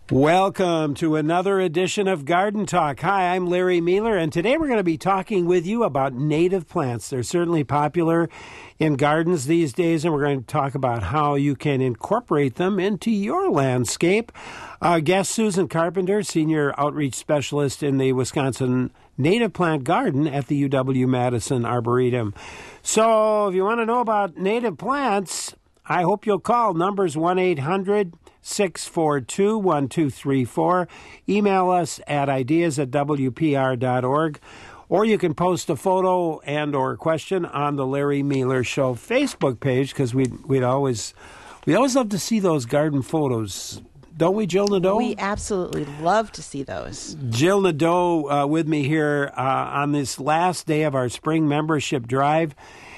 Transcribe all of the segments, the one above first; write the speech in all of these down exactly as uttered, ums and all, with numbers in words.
Welcome to another edition of Garden Talk. Hi, I'm Larry Mueller, and today we're going to be talking with you about native plants. They're certainly popular in gardens these days, and we're going to talk about how you can incorporate them into your landscape. Our guest, Susan Carpenter, Senior Outreach Specialist in the Wisconsin Native Plant Garden at the U W-Madison Arboretum. So if you want to know about native plants, I hope you'll call. Numbers one eight hundred six four two one two three four. Email us at ideas at w p r dot org. Or you can post a photo and or question on the Larry Mueller Show Facebook page, because we'd, we'd always, we always love to see those garden photos. Don't we, Jill Nadeau? We absolutely love to see those. Jill Nadeau uh, with me here uh, on this last day of our spring membership drive.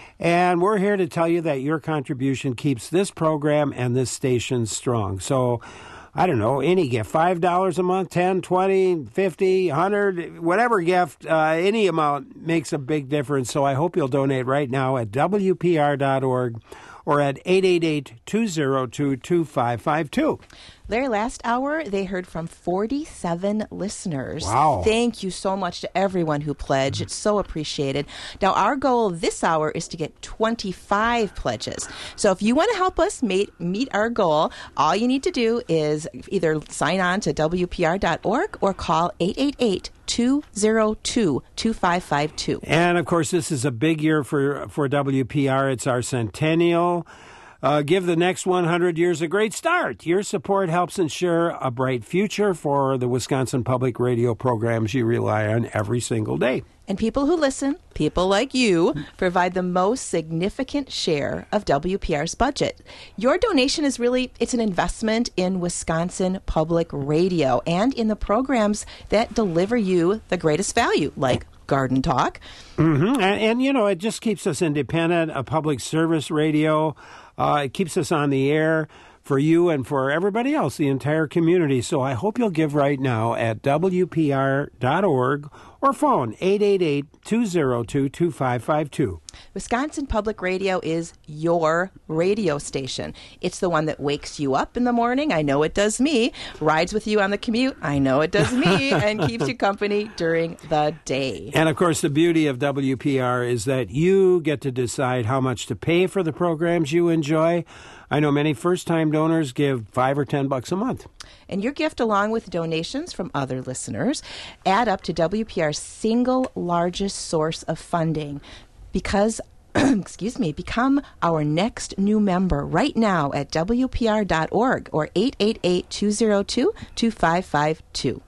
And we're here to tell you that your contribution keeps this program and this station strong. So, I don't know, any gift, five dollars a month, ten, twenty, fifty, one hundred, whatever gift, uh, any amount makes a big difference. So I hope you'll donate right now at w p r dot org or at eight eight eight, two zero two, two five five two. Larry, last hour, they heard from forty-seven listeners. Wow. Thank you so much to everyone who pledged. It's so appreciated. Now, our goal this hour is to get twenty-five pledges. So if you want to help us meet, meet our goal, all you need to do is either sign on to w p r dot org or call eight eight eight, two zero two, two five five two. And, of course, this is a big year for, for W P R. It's our centennial. Uh, give the next one hundred years a great start. Your support helps ensure a bright future for the Wisconsin Public Radio programs you rely on every single day. And people who listen, people like you, provide the most significant share of W P R's budget. Your donation is really, it's an investment in Wisconsin Public Radio and in the programs that deliver you the greatest value, like Garden Talk. Mm-hmm. And, and, you know, it just keeps us independent, a public service radio. Uh, it keeps us on the air for you and for everybody else, the entire community. So I hope you'll give right now at w p r dot org or phone eight eight eight, two zero two, two five five two. Wisconsin Public Radio is your radio station. It's the one that wakes you up in the morning. I know it does me. Rides with you on the commute. I know it does me. And keeps you company during the day. And, of course, the beauty of W P R is that you get to decide how much to pay for the programs you enjoy. I know many first-time donors give five or ten bucks a month. And your gift, along with donations from other listeners, add up to W P R's single largest source of funding. Because, excuse me, become our next new member right now at w p r dot org or eight eight eight, two zero two, two five five two.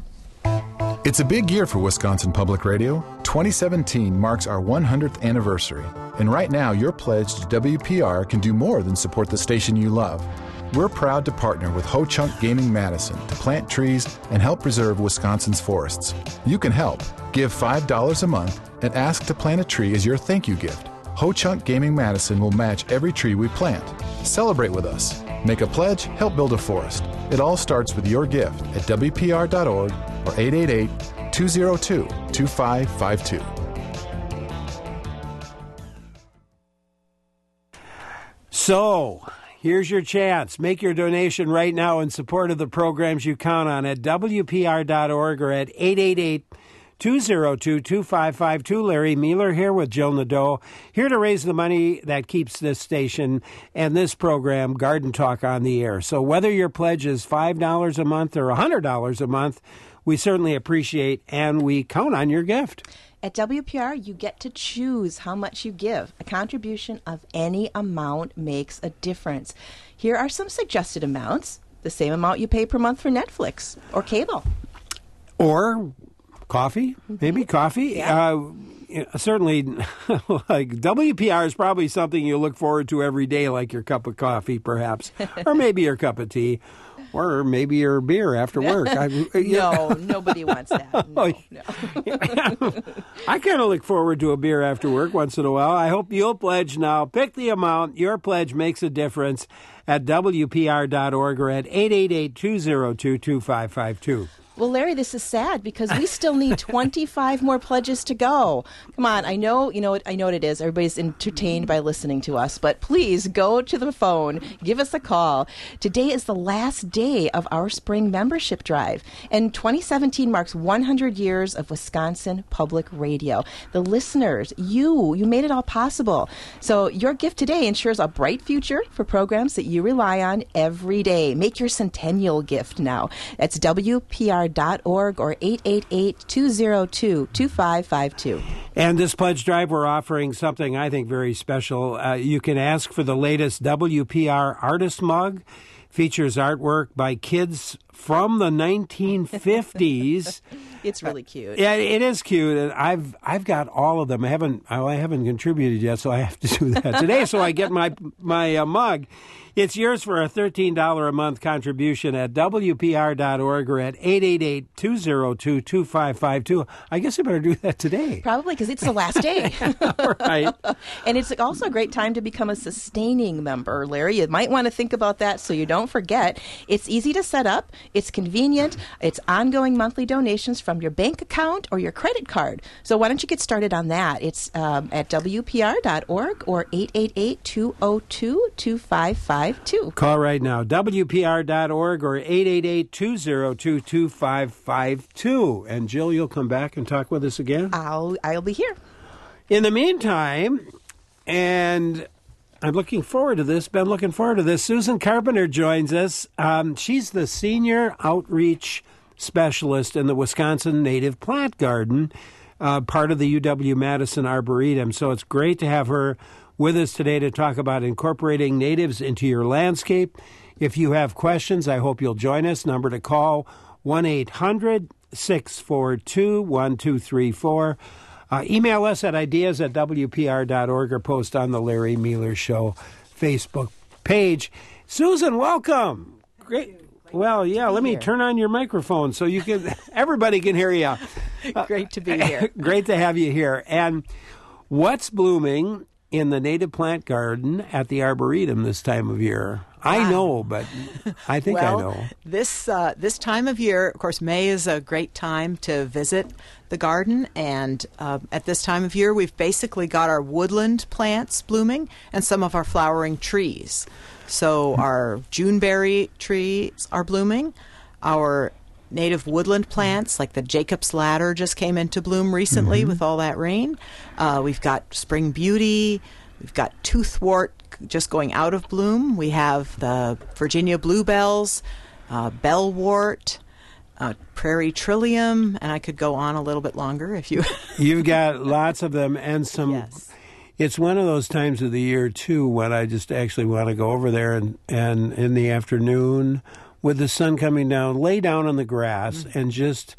It's a big year for Wisconsin Public Radio. twenty seventeen marks our one hundredth anniversary. And right now, your pledge to W P R can do more than support the station you love. We're proud to partner with Ho Chunk Gaming Madison to plant trees and help preserve Wisconsin's forests. You can help. Give five dollars a month and ask to plant a tree as your thank you gift. Ho Chunk Gaming Madison will match every tree we plant. Celebrate with us. Make a pledge, help build a forest. It all starts with your gift at w p r dot org or eight eight eight, two zero two, two five five two. So, here's your chance. Make your donation right now in support of the programs you count on at w p r dot org or at eight eight eight, two zero two, two five five two. Larry Mueller here with Jill Nadeau, here to raise the money that keeps this station and this program, Garden Talk, on the air. So whether your pledge is five dollars a month or one hundred dollars a month, we certainly appreciate and we count on your gift. At W P R, you get to choose how much you give. A contribution of any amount makes a difference. Here are some suggested amounts. The same amount you pay per month for Netflix or cable. Or coffee, maybe coffee. Yeah. Uh, certainly, like W P R is probably something you look forward to every day, like your cup of coffee, perhaps. Or maybe your cup of tea. Or maybe your beer after work. I, no, nobody wants that. No, no. I kind of look forward to a beer after work once in a while. I hope you'll pledge now. Pick the amount. Your pledge makes a difference at w p r dot org or at eight eight eight, two zero two, two five five two. Well, Larry, this is sad because we still need twenty-five more pledges to go. Come on, I know, you know, what I know what it is. Everybody's entertained by listening to us, but please go to the phone, give us a call. Today is the last day of our spring membership drive, and twenty seventeen marks one hundred years of Wisconsin Public Radio. The listeners, you, you made it all possible. So your gift today ensures a bright future for programs that you rely on every day. Make your centennial gift now. That's W P R dot org or eight eight eight, two zero two, two five five two. And this pledge drive, we're offering something I think very special. Uh, you can ask for the latest W P R artist mug. Features artwork by kids from the nineteen fifties. It's really cute. Uh, yeah, it is cute. And I've I've got all of them. I haven't I haven't contributed yet, so I have to do that today. So I get my my uh, mug. It's yours for a thirteen dollars a month contribution at W P R dot org or at eight eight eight, two zero two, two five five two. I guess I better do that today. Probably, because it's the last day. Right. And it's also a great time to become a sustaining member, Larry. You might want to think about that so you don't forget. It's easy to set up. It's convenient. It's ongoing monthly donations from your bank account or your credit card. So why don't you get started on that? It's um, at W P R dot org or eight eight eight, two zero two, two five five two. Call right now, W P R dot org or eight eight eight, two zero two, two five five two. And Jill, you'll come back and talk with us again? I'll I'll be here. In the meantime, and I'm looking forward to this, been looking forward to this, Susan Carpenter joins us. Um, she's the Senior Outreach Specialist in the Wisconsin Native Plant Garden, uh, part of the U W-Madison Arboretum. So it's great to have her with us today to talk about incorporating natives into your landscape. If you have questions, I hope you'll join us. Number to call, one eight hundred, six four two, one two three four. Uh, email us at ideas at W P R dot org or post on the Larry Meiler Show Facebook page. Susan, welcome. Great. Well, yeah, let me here. turn on your microphone so you can, everybody can hear you. Great to be here. Great to have you here. And what's blooming in the native plant garden at the Arboretum this time of year? I Wow. know, but I think well, I know. This uh, this time of year, of course, May is a great time to visit the garden, and uh, at this time of year, we've basically got our woodland plants blooming and some of our flowering trees. So our Juneberry trees are blooming. Our native woodland plants, like the Jacob's Ladder, just came into bloom recently Mm-hmm. with all that rain. Uh, we've got Spring Beauty. We've got Toothwort just going out of bloom. We have the Virginia Bluebells, uh, Bellwort, uh, Prairie Trillium, and I could go on a little bit longer if you... You've got lots of them and some... Yes. It's one of those times of the year, too, when I just actually want to go over there and, and in the afternoon with the sun coming down, lay down on the grass Mm-hmm. and just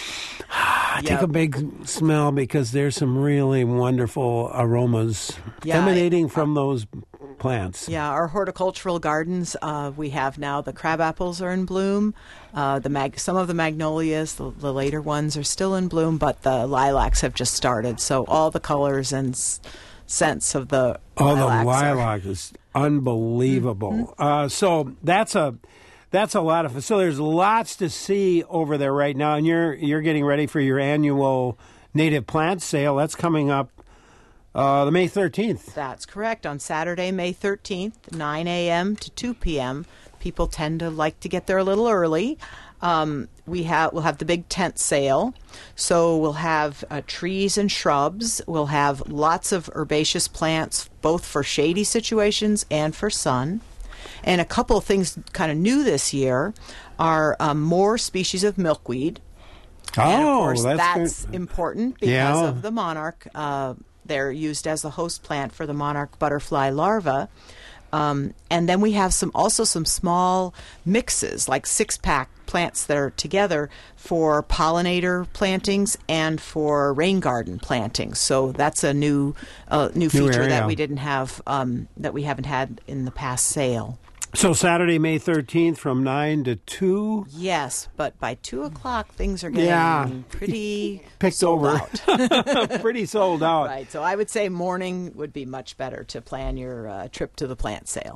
ah, take Yep. a big smell, because there's some really wonderful aromas Yeah, emanating from those plants. Yeah, our horticultural gardens, uh, we have now the crab apples are in bloom. Uh, the mag- some of the magnolias, the, the later ones, are still in bloom, but the lilacs have just started. So all the colors and s- scents of the Oh, lilacs the are- lilac is unbelievable. Mm-hmm. Uh, so that's a that's a lot of. So there's lots to see over there right now, and you're you're getting ready for your annual native plant sale. That's coming up uh, the May thirteenth. That's correct. On Saturday, May thirteenth, nine a.m. to two p.m. People tend to like to get there a little early. Um, we have we'll have the big tent sale, so we'll have uh, trees and shrubs. We'll have lots of herbaceous plants, both for shady situations and for sun. And a couple of things kind of new this year are um, more species of milkweed. Oh, And of course, that's, that's good. important because Yeah. of the monarch. Uh, they're used as a host plant for the monarch butterfly larva. Um, and then we have some also some small mixes, like six-pack plants that are together for pollinator plantings and for rain garden plantings. So that's a new uh, new feature area. that we didn't have um, that we haven't had in the past sale. So Saturday, May thirteenth, from nine to two. Yes, but by two o'clock things are getting Yeah. pretty Picked sold over. out. Pretty sold out. Right, so I would say morning would be much better to plan your uh, trip to the plant sale.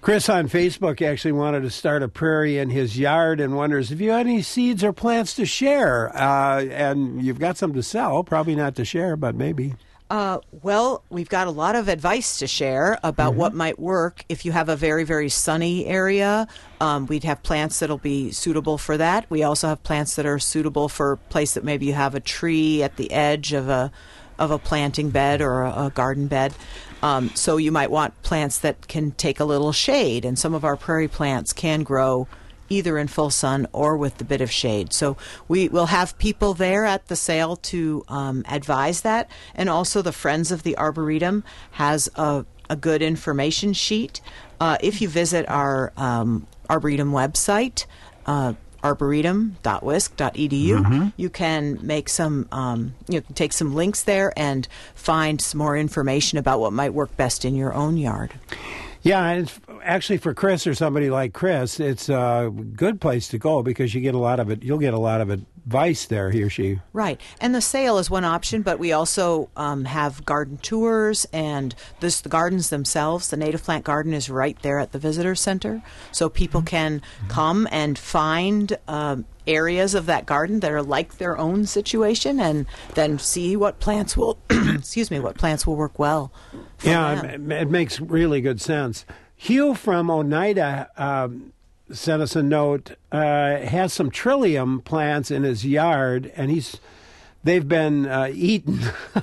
Chris on Facebook actually wanted to start a prairie in his yard and wonders if you had any seeds or plants to share. Uh, and you've got some to sell, probably not to share, but maybe. Uh, well, we've got a lot of advice to share about Mm-hmm. what might work. If you have a very, very sunny area, um, we'd have plants that'll be suitable for that. We also have plants that are suitable for a place that maybe you have a tree at the edge of a of a planting bed or a, a garden bed. Um, so you might want plants that can take a little shade, and some of our prairie plants can grow either in full sun or with the bit of shade. So we will have people there at the sale to um, advise that. And also the Friends of the Arboretum has a, a good information sheet. Uh, if you visit our um, Arboretum website, uh, arboretum dot wisc dot e d u, mm-hmm. you can make some, um, you can take some links there and find some more information about what might work best in your own yard. Yeah, and it's actually for Chris or somebody like Chris, it's a good place to go because you get a lot of it. You'll get a lot of advice there, he or she. Right, and the sale is one option, but we also um, have garden tours, and this, the gardens themselves. The Native Plant Garden is right there at the visitor center, so people can mm-hmm. come and find um, areas of that garden that are like their own situation, and then see what plants will. excuse me, what plants will work well. Yeah, it, it makes really good sense. Hugh from Oneida um, sent us a note. Uh, has some trillium plants in his yard, and he's they've been uh, eaten,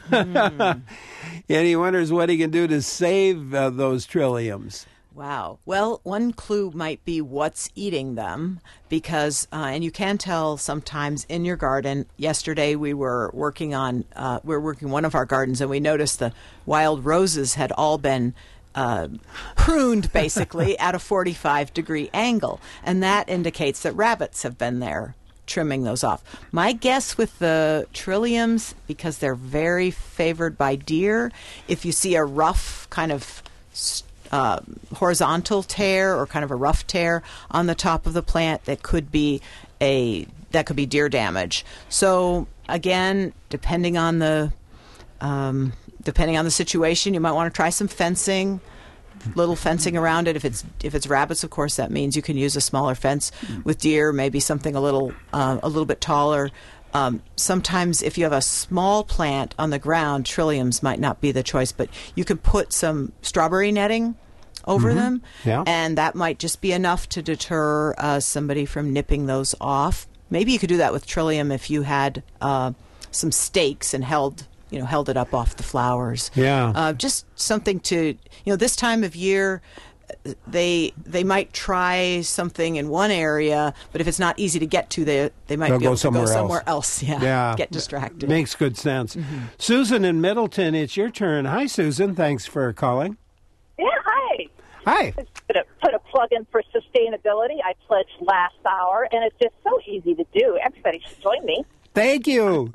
mm. and he wonders what he can do to save uh, those trilliums. Wow. Well, one clue might be what's eating them, because, uh, and you can tell sometimes in your garden. Yesterday we were working on, uh, we were working one of our gardens, and we noticed the wild roses had all been uh, pruned basically at a forty-five degree angle, and that indicates that rabbits have been there trimming those off. My guess with the trilliums, because they're very favored by deer, if you see a rough kind of st- Uh, horizontal tear or kind of a rough tear on the top of the plant, that could be a that could be deer damage. So again, depending on the um, depending on the situation, you might want to try some fencing, little fencing around it. If it's if it's rabbits, of course, that means you can use a smaller fence. With deer, maybe something a little uh, a little bit taller. Um, sometimes if you have a small plant on the ground, trilliums might not be the choice, but you can put some strawberry netting over mm-hmm. them, yeah. and that might just be enough to deter uh, somebody from nipping those off. Maybe you could do that with trillium if you had uh, some stakes and held you know held it up off the flowers. Yeah, uh, just something to you know this time of year. They they might try something in one area, but if it's not easy to get to, they they might They'll be able go to somewhere go else. somewhere else. Yeah, yeah, get distracted. Makes good sense. Mm-hmm. Susan in Middleton, it's your turn. Hi, Susan. Thanks for calling. Yeah, hi. Hi. Put a, put a plug in for sustainability. I pledged last hour, and it's just so easy to do. Everybody should join me. Thank you.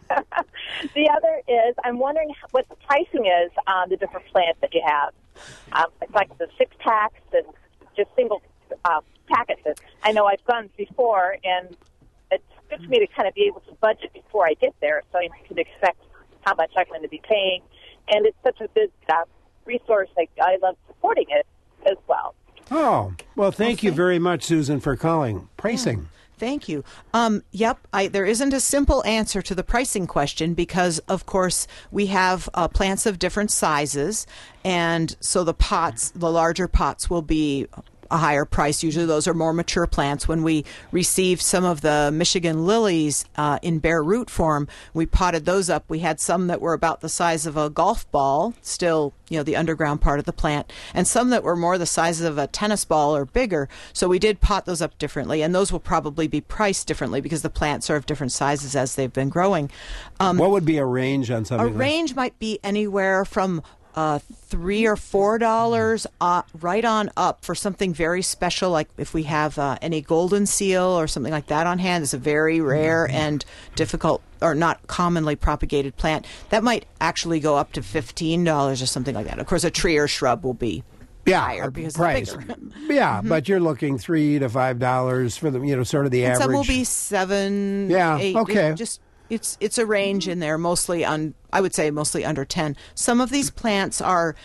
The other is, I'm wondering what the pricing is on the different plants that you have. Um, it's like the six packs and just single uh, packets. I know I've gone before, and it's good for me to kind of be able to budget before I get there, so I can expect how much I'm going to be paying. And it's such a good uh, resource. Like, I love supporting it as well. Oh, well, thank okay. you very much, Susan, for calling. Pricing. Yeah. Thank you. Um, yep, I, there isn't a simple answer to the pricing question because, of course, we have uh, plants of different sizes, and so the pots, the larger pots, will be a higher price. Usually those are more mature plants. When we received some of the Michigan lilies uh, in bare root form, we potted those up. We had some that were about the size of a golf ball, still, you know, the underground part of the plant, and some that were more the size of a tennis ball or bigger. So we did pot those up differently, and those will probably be priced differently because the plants are of different sizes as they've been growing. Um, what would be a range on something a like range might be anywhere from Uh, three or four dollars, uh, right on up for something very special, like if we have uh, any golden seal or something like that on hand. It's a very rare and difficult, or not commonly propagated plant. That might actually go up to fifteen dollars or something like that. Of course, a tree or shrub will be yeah, higher because price. it's bigger. Yeah, mm-hmm. But you're looking three to five dollars for the you know sort of the and average. Some will be seven. Yeah, eight, okay. Just. It's it's a range in there, mostly on I would say mostly under ten. Some of these plants are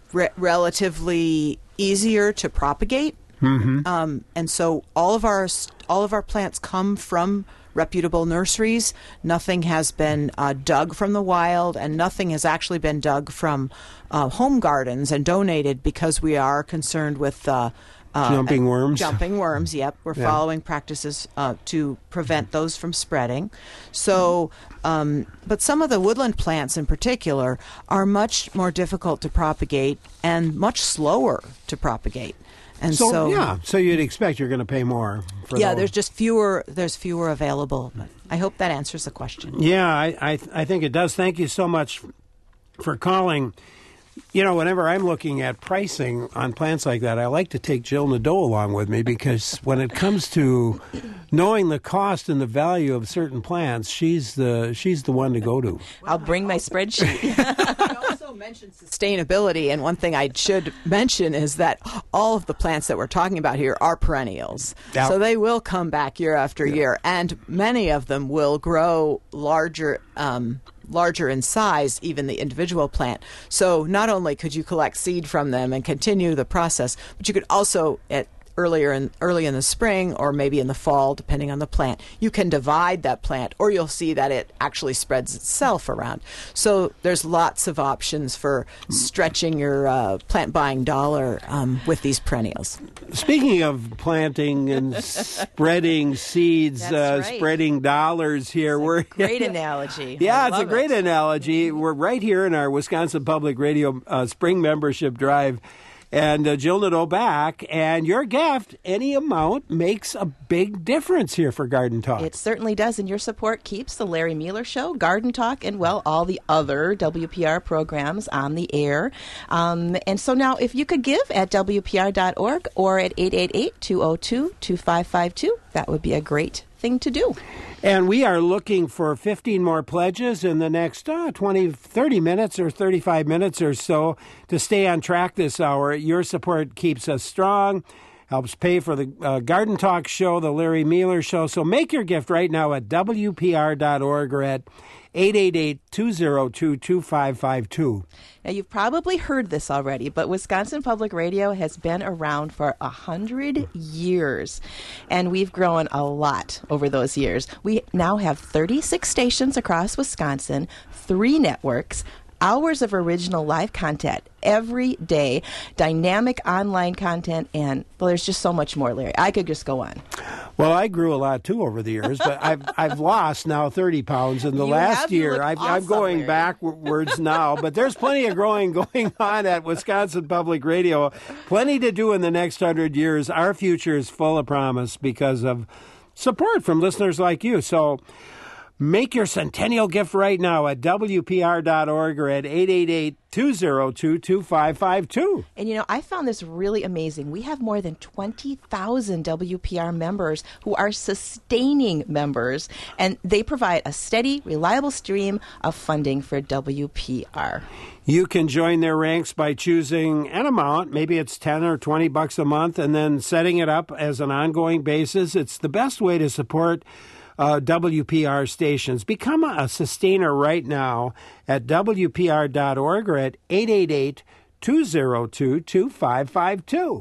re- relatively easier to propagate. Mm-hmm. Um, and so all of our all of our plants come from reputable nurseries. Nothing has been uh, dug from the wild, and nothing has actually been dug from uh, home gardens and donated, because we are concerned with uh, uh, jumping worms. Jumping worms. Yep, we're Yeah. following practices uh, to prevent those from spreading. So, um, but some of the woodland plants in particular are much more difficult to propagate and much slower to propagate. And So, so, yeah, so you'd expect you're going to pay more for yeah, those. there's just fewer. There's fewer available. But I hope that answers the question. Yeah, I, I I think it does. Thank you so much for calling. You know, whenever I'm looking at pricing on plants like that, I like to take Jill Nadeau along with me, because when it comes to knowing the cost and the value of certain plants, she's the she's the one to go to. I'll bring my spreadsheet. I also mentioned sustainability, and one thing I should mention is that all of the plants that we're talking about here are perennials. Yeah. So they will come back year after year, and many of them will grow larger um, larger in size, even the individual plant. So not only could you collect seed from them and continue the process, but you could also, at earlier in early in the spring, or maybe in the fall, depending on the plant, you can divide that plant, or you'll see that it actually spreads itself around. So there's lots of options for stretching your uh, plant buying dollar um, with these perennials. Speaking of planting and spreading seeds, That's uh, right. spreading dollars here, we're Great analogy. Yeah, I it's a love great it. analogy. We're right here in our Wisconsin Public Radio uh, Spring Membership Drive. And uh, Jill Nadeau back, and your gift, any amount, makes a big difference here for Garden Talk. It certainly does, and your support keeps the Larry Mueller Show, Garden Talk, and, well, all the other W P R programs on the air. Um, and so now, if you could give at W P R dot org or at eight eight eight, two oh two, two five five two, that would be a great thing to do. And we are looking for fifteen more pledges in the next uh, twenty, thirty minutes or thirty-five minutes or so to stay on track this hour. Your support keeps us strong, helps pay for the uh, Garden Talk show, the Larry Mueller Show. So make your gift right now at W P R dot org or at eight eight eight, two oh two, two five five two. Now, you've probably heard this already, but Wisconsin Public Radio has been around for a hundred years, and we've grown a lot over those years. We now have thirty-six stations across Wisconsin, three networks, hours of original live content every day, dynamic online content, and, well, there's just so much more, Larry. I could just go on. Well, I grew a lot, too, over the years, but I've I've lost now thirty pounds in the You last have? You year. look I've, I'm awesome, going Larry. backwards now, but there's plenty of growing going on at Wisconsin Public Radio. Plenty to do in the next hundred years. Our future is full of promise because of support from listeners like you. So make your centennial gift right now at W P R dot org or at eight eight eight, two oh two, two five five two. And, you know, I found this really amazing. We have more than twenty thousand W P R members who are sustaining members, and they provide a steady, reliable stream of funding for W P R. You can join their ranks by choosing an amount, maybe it's ten or twenty bucks a month, and then setting it up as an ongoing basis. It's the best way to support Uh, W P R stations. Become a sustainer right now at W P R dot org or at eight eight eight, two oh two, two five five two.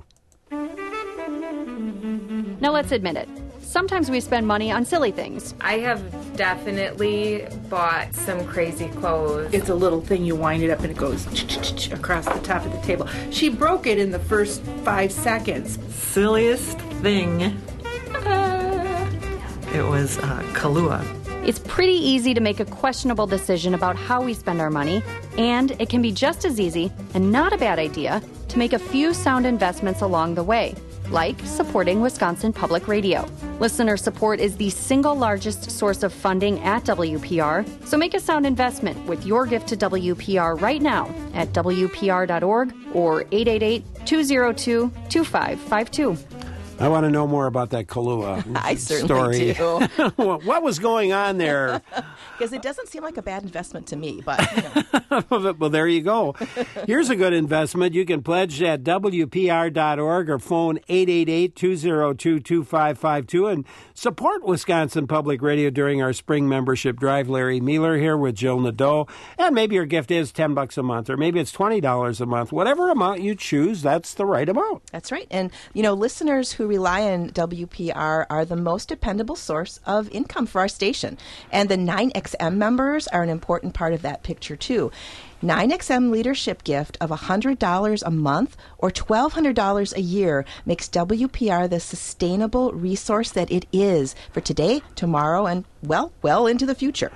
Now let's admit it. Sometimes we spend money on silly things. I have definitely bought some crazy clothes. It's a little thing, you wind it up and it goes across the top of the table. She broke it in the first five seconds. Silliest thing. It was uh, Kahlua. It's pretty easy to make a questionable decision about how we spend our money, and it can be just as easy, and not a bad idea, to make a few sound investments along the way, like supporting Wisconsin Public Radio. Listener support is the single largest source of funding at W P R, so make a sound investment with your gift to W P R right now at W P R dot org or eight eight eight, two oh two, two five five two. I want to know more about that Kahlua I certainly story. do. What was going on there? Because it doesn't seem like a bad investment to me, but you know. Well, there you go. Here's a good investment. You can pledge at W P R dot org or phone eight eight eight, two zero two, two five five two and support Wisconsin Public Radio during our spring membership drive. Larry Mealer here with Jill Nadeau. And maybe your gift is ten bucks a month, or maybe it's twenty dollars a month. Whatever amount you choose, that's the right amount. That's right. And, you know, listeners who rely on W P R are the most dependable source of income for our station. And the nine X M members are an important part of that picture, too. nine X M leadership gift of one hundred dollars a month or twelve hundred dollars a year makes W P R the sustainable resource that it is for today, tomorrow, and, well, well into the future.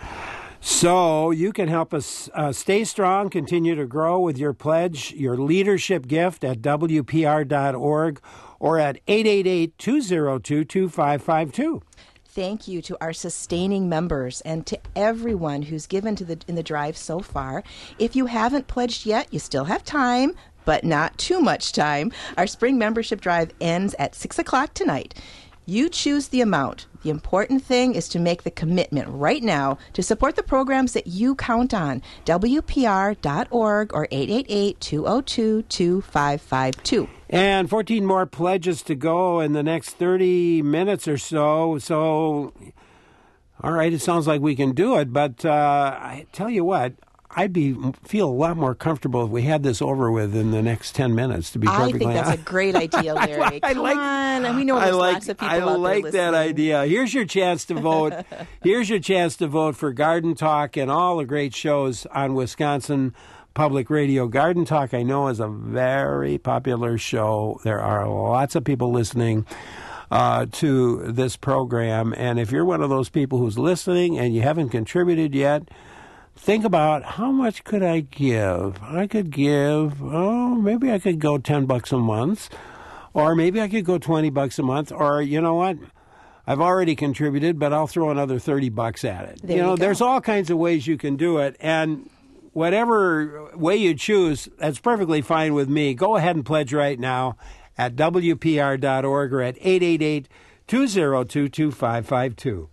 So you can help us uh, stay strong, continue to grow with your pledge, your leadership gift at W P R dot org or at eight eight eight, two zero two, two five five two. Thank you to our sustaining members and to everyone who's given to the in the drive so far. If you haven't pledged yet, you still have time, but not too much time. Our spring membership drive ends at six o'clock tonight. You choose the amount. The important thing is to make the commitment right now to support the programs that you count on. W P R dot org or eight eight eight, two zero two, two five five two. And fourteen more pledges to go in the next thirty minutes or so. So, all right, it sounds like we can do it. But uh, I tell you what, I'd be feel a lot more comfortable if we had this over with in the next ten minutes, to be perfectly honest. I think that's a great idea, Larry. I Come like, on. We know there's like, lots of people I out like there that listening. idea. Here's your chance to vote. Here's your chance to vote for Garden Talk and all the great shows on Wisconsin Public Radio. Garden Talk, I know, is a very popular show. There are lots of people listening uh, to this program. And if you're one of those people who's listening and you haven't contributed yet, think about, how much could I give? I could give, oh, maybe I could go ten bucks a month, or maybe I could go twenty bucks a month, or you know what? I've already contributed, but I'll throw another thirty bucks at it. There you know, you go. There's all kinds of ways you can do it, and whatever way you choose, that's perfectly fine with me. Go ahead and pledge right now at W P R dot org or at eight eight eight, two zero two, two five five two.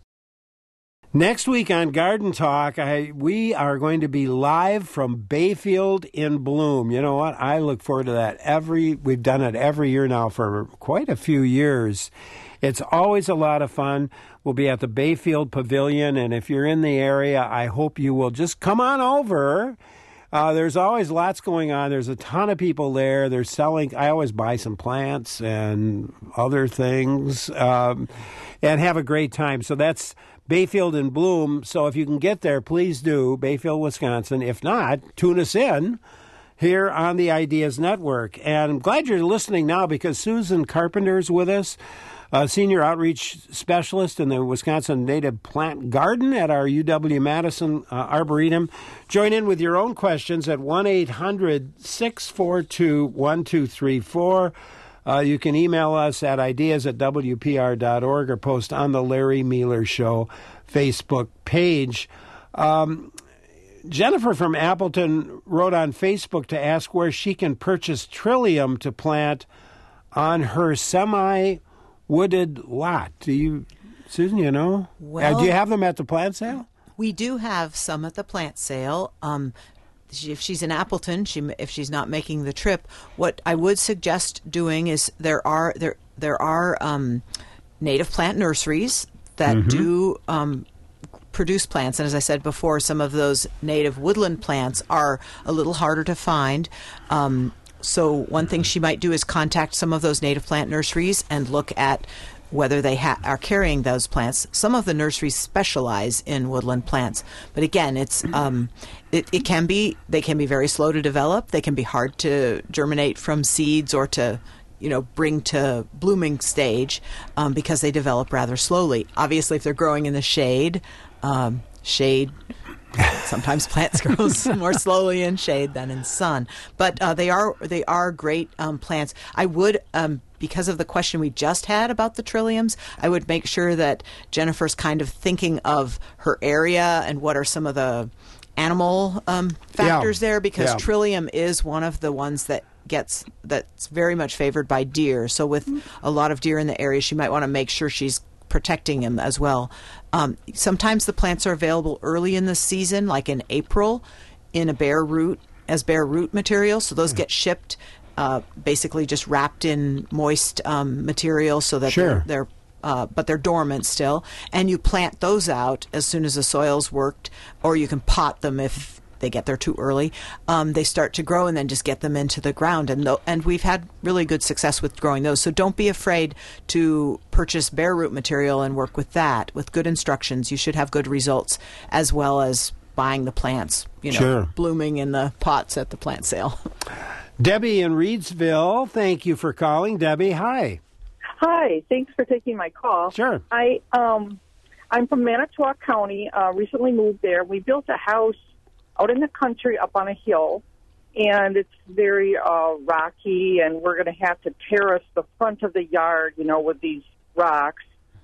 Next week on Garden Talk, I, we are going to be live from Bayfield in Bloom. You know what? I look forward to that. Every We've done it every year now for quite a few years. It's always a lot of fun. We'll be at the Bayfield Pavilion, and if you're in the area, I hope you will just come on over. Uh, there's always lots going on. There's a ton of people there. They're selling. I always buy some plants and other things um, and have a great time. So that's Bayfield in Bloom. So if you can get there, please do. Bayfield, Wisconsin. If not, tune us in here on the Ideas Network. And I'm glad you're listening now, because Susan Carpenter's with us, a senior outreach specialist in the Wisconsin Native Plant Garden at our U W-Madison uh, Arboretum. Join in with your own questions at one eight hundred, six four two, one two three four. Uh, you can email us at ideas at W P R dot org or post on the Larry Mealer Show Facebook page. Um, Jennifer from Appleton wrote on Facebook to ask where she can purchase Trillium to plant on her semi-wooded lot. Do you, Susan, you know? Well, uh, do you have them at the plant sale? We do have some at the plant sale. Um, she, if she's in Appleton, she if she's not making the trip, what I would suggest doing is there are there there are um, native plant nurseries that Mm-hmm. do um, produce plants, and as I said before, some of those native woodland plants are a little harder to find. Um, so one thing she might do is contact some of those native plant nurseries and look at whether they ha- are carrying those plants. Some of the nurseries specialize in woodland plants, but again, it's um, it, it can be they can be very slow to develop. They can be hard to germinate from seeds or to you know bring to blooming stage um, because they develop rather slowly. Obviously, if they're growing in the shade, um, shade. Sometimes plants grow more slowly in shade than in sun, but uh, they are they are great um, plants. I would, um, because of the question we just had about the trilliums, I would make sure that Jennifer's kind of thinking of her area and what are some of the animal um, factors Yeah. there, because Yeah. Trillium is one of the ones that gets that's very much favored by deer. So with a lot of deer in the area, she might want to make sure she's protecting him as well. Um, sometimes the plants are available early in the season, like in April, in a bare root as bare root material. So those get shipped, uh, basically just wrapped in moist um, material, so that Sure. they're, they're uh, but they're dormant still. And you plant those out as soon as the soil's worked, or you can pot them if they get there too early. Um, they start to grow, and then just get them into the ground. And th- and we've had really good success with growing those. So don't be afraid to purchase bare root material and work with that. With good instructions, you should have good results, as well as buying the plants, you know, Sure. blooming in the pots at the plant sale. Debbie in Reedsville, thank you for calling. Debbie, hi. Hi, thanks for taking my call. Sure. I um, I'm from Manitowoc County. Uh, recently moved there. We built a house out in the country up on a hill, and it's very uh, rocky, and we're going to have to terrace the front of the yard, you know, with these rocks.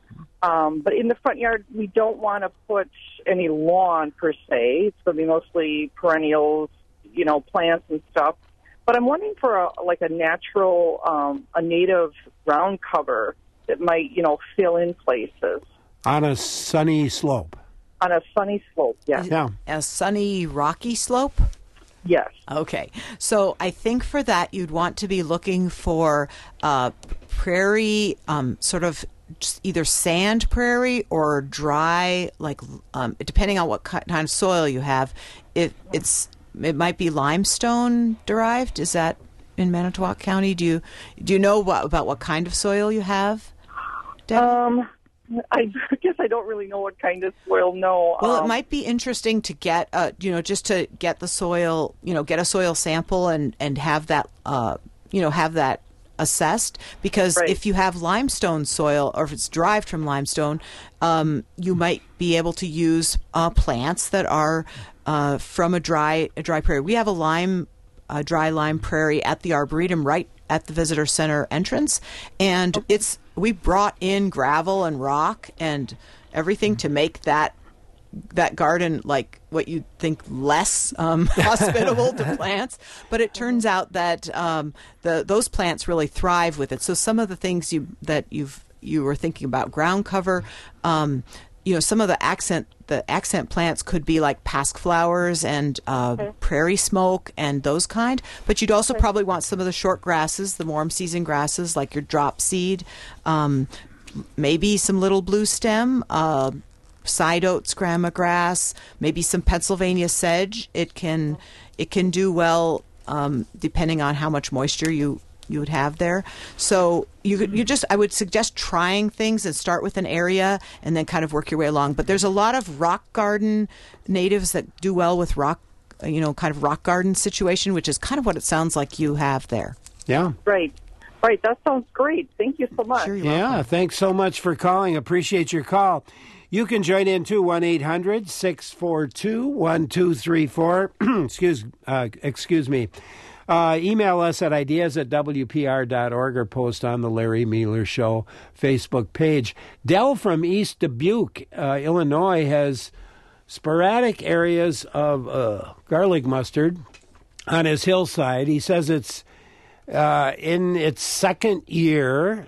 Um, but in the front yard, we don't want to put any lawn per se. It's going to be mostly perennials, you know, plants and stuff. But I'm wondering for a, like a natural, um, a native ground cover that might, you know, fill in places. On a sunny slope. On a sunny slope, yes. Yeah. A sunny, rocky slope? Yes. Okay. So I think for that, you'd want to be looking for uh, prairie, um, sort of just either sand prairie or dry, like um, depending on what kind of soil you have. It, it's it might be limestone derived. Is that in Manitowoc County? Do you do you know what, about what kind of soil you have, Debbie? Um, I guess I don't really know what kind of soil. No. Well, um, it might be interesting to get, uh, you know, just to get the soil, you know, get a soil sample and and have that, uh, you know, have that assessed, because Right. if you have limestone soil, or if it's derived from limestone, um, you might be able to use uh, plants that are uh, from a dry a dry prairie. We have a lime, a dry lime prairie at the Arboretum right at the visitor center entrance, and it's we brought in gravel and rock and everything to make that that garden like what you'd think less um, hospitable to plants, but it turns out that um, the those plants really thrive with it. So some of the things you that you've you were thinking about, ground cover, um, you know, some of the accent the accent plants could be like pasque flowers and uh, Okay. prairie smoke and those kind. But you'd also probably want some of the short grasses, the warm season grasses, like your drop seed, um, maybe some little blue stem. Uh, side oats, grandma grass, maybe some Pennsylvania sedge. It can it can do well um, depending on how much moisture you you would have there. So you could, you just I would suggest trying things and start with an area and then kind of work your way along. But there's a lot of rock garden natives that do well with rock, you know, kind of rock garden situation, which is kind of what it sounds like you have there. Yeah. Right. Right. That sounds great. Thank you so much. Sure, you're Yeah, welcome. thanks so much for calling. Appreciate your call. You can join in too, one eight hundred six four two one two three four. excuse, uh, excuse me. Uh, email us at ideas at w p r dot org or post on the Larry Mealer Show Facebook page. Del from East Dubuque, uh, Illinois, has sporadic areas of uh, garlic mustard on his hillside. He says it's Uh, in its second year,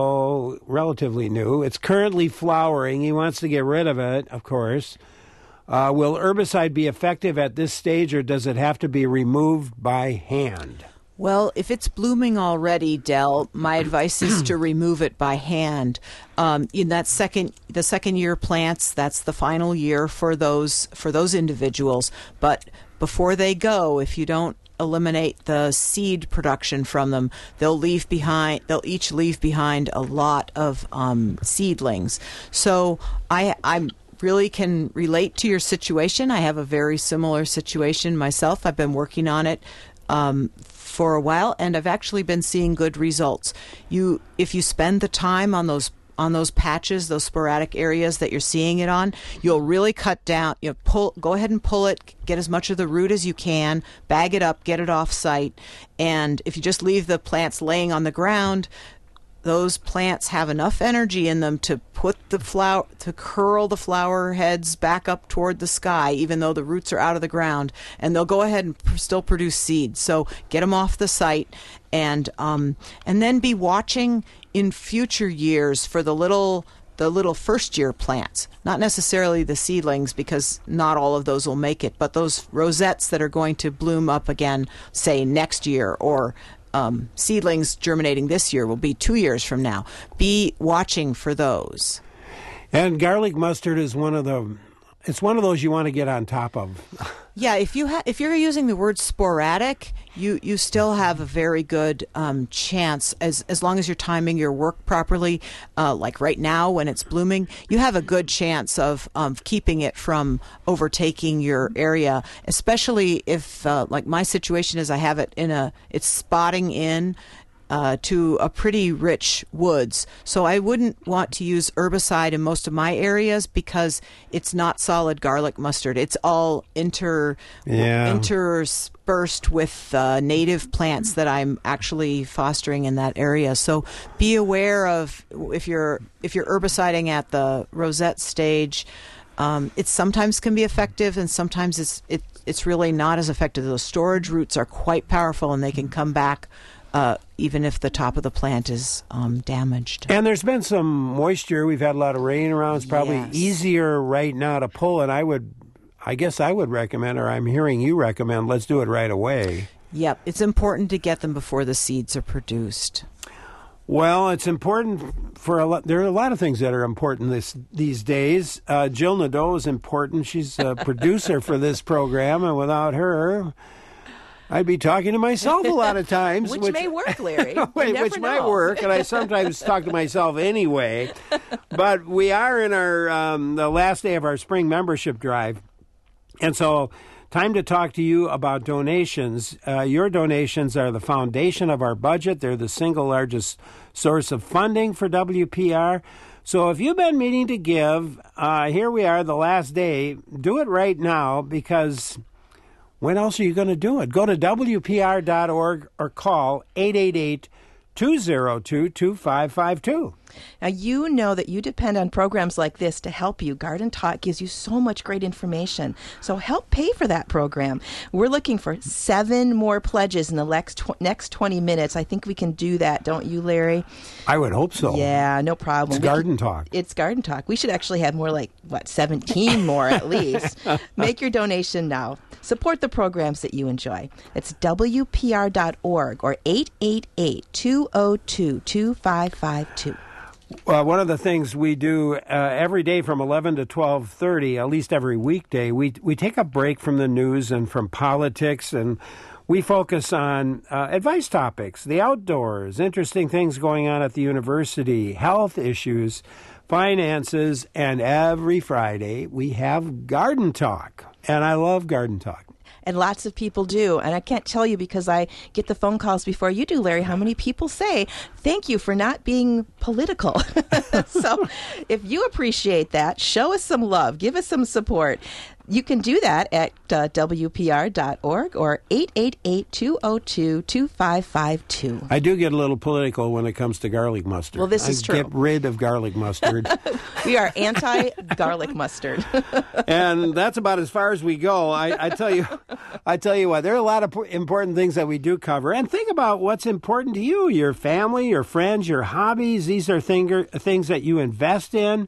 so relatively new. It's currently flowering. He wants to get rid of it, of course. Uh, will herbicide be effective at this stage, or does it have to be removed by hand? Well, if it's blooming already, Del, my advice is to remove it by hand. Um, in that second, the second year plants, that's the final year for those for those individuals. But before they go, if you don't eliminate the seed production from them, they'll leave behind. They'll each leave behind a lot of um, seedlings. So I, I'm. really can relate to your situation. I have a very similar situation myself. I've been working on it um, for a while, and I've actually been seeing good results. You, if you spend the time on those on those patches, those sporadic areas that you're seeing it on, you'll really cut down. You know, pull, go ahead and pull it. Get as much of the root as you can. Bag it up. Get it off site. And if you just leave the plants laying on the ground, those plants have enough energy in them to put the flower, to curl the flower heads back up toward the sky, even though the roots are out of the ground, and they'll go ahead and pr- still produce seeds. So get them off the site, and um, and then be watching in future years for the little the little first year plants, not necessarily the seedlings, because not all of those will make it, but those rosettes that are going to bloom up again, say next year, or Um, seedlings germinating this year will be two years from now. Be watching for those. And garlic mustard is one of the, it's one of those you want to get on top of. Yeah, if you ha- if you're using the word sporadic, you, you still have a very good um, chance, as as long as you're timing your work properly. Uh, like right now, when it's blooming, you have a good chance of um, keeping it from overtaking your area. Especially if, uh, like my situation is, I have it in a, it's spotting in. Uh, to a pretty rich woods. So I wouldn't want to use herbicide in most of my areas because it's not solid garlic mustard. It's all inter Yeah. interspersed with uh, native plants that I'm actually fostering in that area. So be aware of if you're if you're herbiciding at the rosette stage. Um, it sometimes can be effective, and sometimes it's it, it's really not as effective. Those storage roots are quite powerful, and they can come back Uh, even if the top of the plant is um, damaged. And there's been some moisture. We've had a lot of rain around. It's probably Yes. easier right now to pull, and I would, I guess I would recommend, or I'm hearing you recommend, let's do it right away. Yep, it's important to get them before the seeds are produced. Well, it's important for a lot. There are a lot of things that are important this these days. Uh, Jill Nadeau is important. She's a producer for this program, and without her, I'd be talking to myself a lot of times. which, which may work, Larry. which which might work, and I sometimes talk to myself anyway. But we are in our um, the last day of our spring membership drive, and so time to talk to you about donations. Uh, your donations are the foundation of our budget. They're the single largest source of funding for W P R. So if you've been meaning to give, uh, here we are, the last day. Do it right now, because when else are you going to do it? Go to W P R dot org or call eight eight eight, two oh two, two five five two. Now, you know that you depend on programs like this to help you. Garden Talk gives you so much great information. So help pay for that program. We're looking for seven more pledges in the next, tw- next twenty minutes. I think we can do that, don't you, Larry? I would hope so. Yeah, no problem. It's Garden Talk. It's Garden Talk. We should actually have more like, what, seventeen more at least. Make your donation now. Support the programs that you enjoy. It's W P R dot org or eight eight eight, two oh two, two five five two. Uh, one of the things we do uh, every day from eleven to twelve thirty, at least every weekday, we we take a break from the news and from politics, and we focus on uh, advice topics, the outdoors, interesting things going on at the university, health issues, finances, and every Friday we have Garden Talk. And I love Garden Talk. And lots of people do. And I can't tell you, because I get the phone calls before you do, Larry, how many people say, thank you for not being political. So if you appreciate that, show us some love. Give us some support. You can do that at uh, W P R dot org or eight eight eight, two oh two, two five five two. I do get a little political when it comes to garlic mustard. Well, this is I true. Get rid of garlic mustard. We are anti-garlic mustard. And that's about as far as we go. I, I tell you, I tell you what, there are a lot of important things that we do cover. And think about what's important to you, your family, your friends, your hobbies. These are thing, things that you invest in.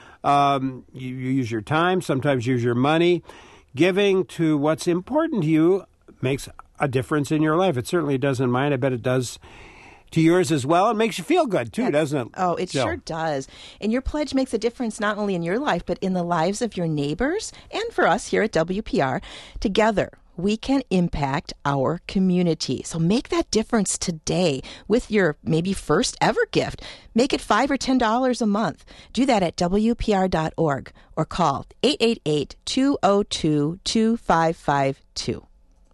Um, you, you use your time, sometimes use your money. Giving to what's important to you makes a difference in your life. It certainly does in mine. I bet it does to yours as well. It makes you feel good, too, doesn't it? Oh, it Jill? sure does. And your pledge makes a difference not only in your life, but in the lives of your neighbors and for us here at W P R. Together, we can impact our community. So make that difference today with your maybe first ever gift. Make it five or ten dollars a month. Do that at W P R dot org or call eight eight eight, two oh two, two five five two.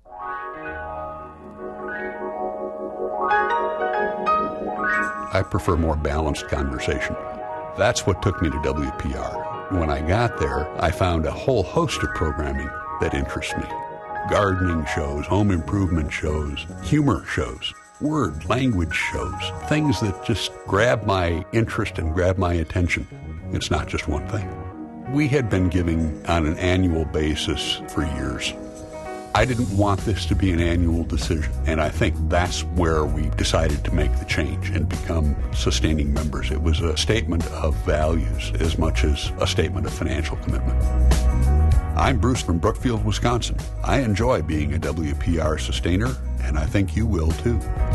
I prefer more balanced conversation. That's what took me to W P R. When I got there, I found a whole host of programming that interests me. Gardening shows, home improvement shows, humor shows. word, language shows, things that just grab my interest and grab my attention. It's not just one thing. We had been giving on an annual basis for years. I didn't want this to be an annual decision, and I think that's where we decided to make the change and become sustaining members. It was a statement of values as much as a statement of financial commitment. I'm Bruce from Brookfield, Wisconsin. I enjoy being a W P R sustainer, and I think you will too.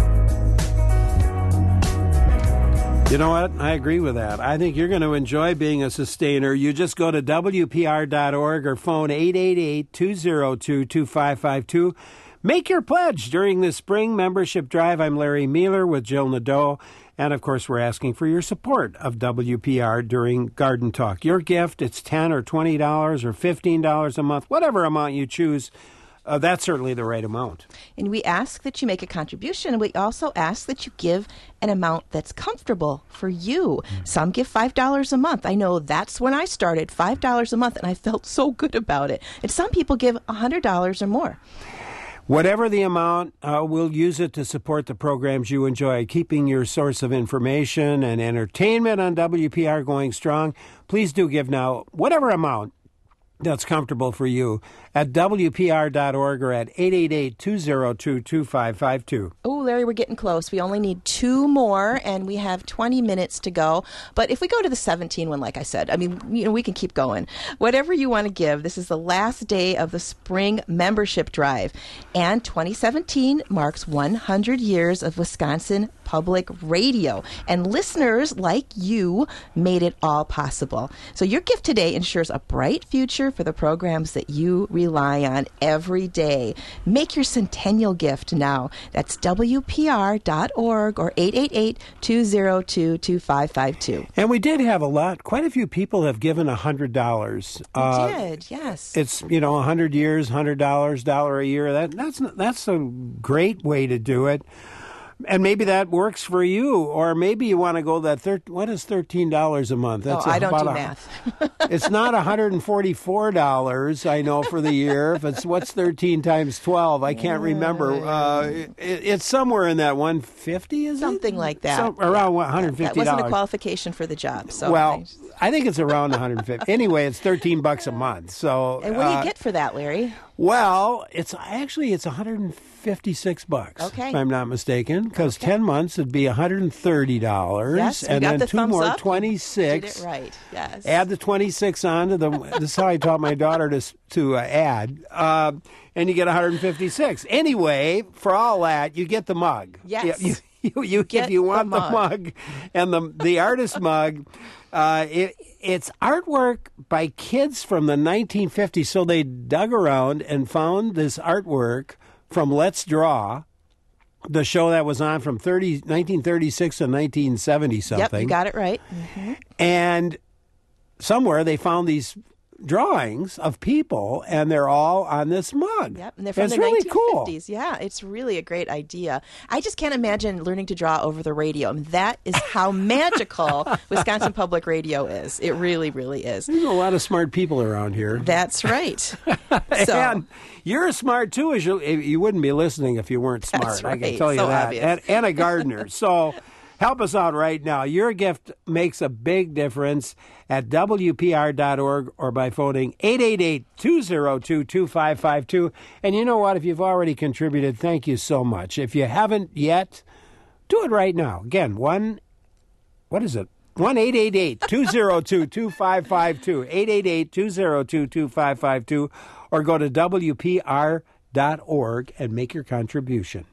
You know what? I agree with that. I think you're going to enjoy being a sustainer. You just go to W P R dot org or phone eight eight eight, two zero two, two five five two. Make your pledge during the spring membership drive. I'm Larry Mueller with Jill Nadeau. And, of course, we're asking for your support of W P R during Garden Talk. Your gift, it's ten dollars or twenty dollars or fifteen dollars a month, whatever amount you choose. Uh, that's certainly the right amount. And we ask that you make a contribution. We also ask that you give an amount that's comfortable for you. Mm. Some give five dollars a month. I know that's when I started, five dollars a month, and I felt so good about it. And some people give one hundred dollars or more. Whatever the amount, uh, we'll use it to support the programs you enjoy, keeping your source of information and entertainment on W P R going strong. Please do give now, whatever amount that's comfortable for you, at W P R dot org or at eight eight eight, two zero two, two five five two. Oh, Larry, we're getting close. We only need two more, and we have twenty minutes to go. But if we go to the seventeen one, like I said, I mean, you know, we can keep going. Whatever you want to give, this is the last day of the spring membership drive. And twenty seventeen marks one hundred years of Wisconsin Public Radio. And listeners like you made it all possible. So your gift today ensures a bright future for the programs that you rely on every day. Make your centennial gift now. That's W P R dot org or eight eight eight, two zero two, two five five two. And we did have a lot. Quite a few people have given one hundred dollars. We uh, did, yes. It's, you know, one hundred years, one hundred dollars, dollar a year. That, that's, that's a great way to do it. And maybe that works for you, or maybe you want to go that thir- what is thirteen dollars a month? That's oh, I don't do a, math. It's not one hundred forty-four dollars, I know, for the year. If it's what's thirteen times twelve, I can't remember. Uh, it, it's somewhere in that one hundred fifty, is Something it? Something like that. Some, around one hundred fifty dollars. That wasn't a qualification for the job. So well, I, I think it's around one hundred fifty. Anyway, it's thirteen bucks a month. So, and what do you uh, get for that, Larry? Well, it's actually it's one hundred fifty-six bucks, okay, if I'm not mistaken, because okay. ten months would be one hundred thirty dollars. Yes, and got then the two more, up. twenty-six. Did it right, yes. Add the twenty-six on to the, this is how I taught my daughter to, to uh, add, uh, and you get one hundred fifty-six. Anyway, for all that, you get the mug. Yes. You, you, you, if you want the mug. the mug and the, the artist mug, uh, it, it's artwork by kids from the nineteen fifties. So they dug around and found this artwork from Let's Draw, the show that was on from thirty, nineteen thirty-six to nineteen seventy something. Yep, you got it right. Mm-hmm. And somewhere they found these drawings of people, and they're all on this mug. Yep, and they're from it's the really nineteen fifties. Cool. Yeah, it's really a great idea. I just can't imagine learning to draw over the radio. I mean, that is how magical Wisconsin Public Radio is. It really, really is. There's a lot of smart people around here. That's right. So, and you're smart, too. As you, you wouldn't be listening if you weren't smart. That's right. I can tell you so that. And, and a gardener. So help us out right now. Your gift makes a big difference at W P R dot org or by phoning eight eight eight, two zero two, two five five two. And you know what? If you've already contributed, thank you so much. If you haven't yet, do it right now. Again, one, what is it? one eight eight eight, two zero two, two five five two. eight eight eight, two zero two, two five five two. Or go to W P R dot org and make your contribution.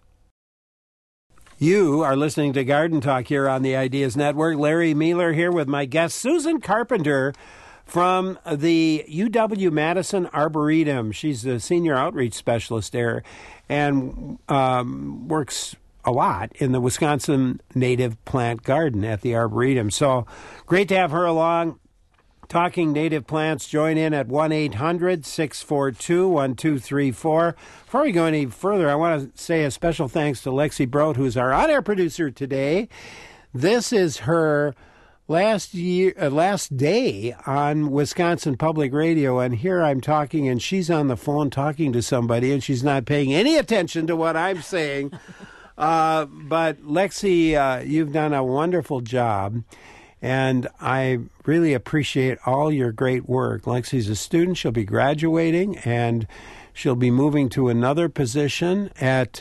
You are listening to Garden Talk here on the Ideas Network. Larry Mueller here with my guest, Susan Carpenter from the U W-Madison Arboretum. She's the senior outreach specialist there and um, works a lot in the Wisconsin native plant garden at the Arboretum. So great to have her along. Talking native plants, join in at one eight hundred, six four two, one two three four. Before we go any further, I want to say a special thanks to Lexi Brodt, who's our on-air producer today. This is her last year, uh, last day on Wisconsin Public Radio, and here I'm talking, and she's on the phone talking to somebody, and she's not paying any attention to what I'm saying. Uh, Uh, but Lexi, uh, you've done a wonderful job, and I really appreciate all your great work. Lexi's a student. She'll be graduating, and she'll be moving to another position at,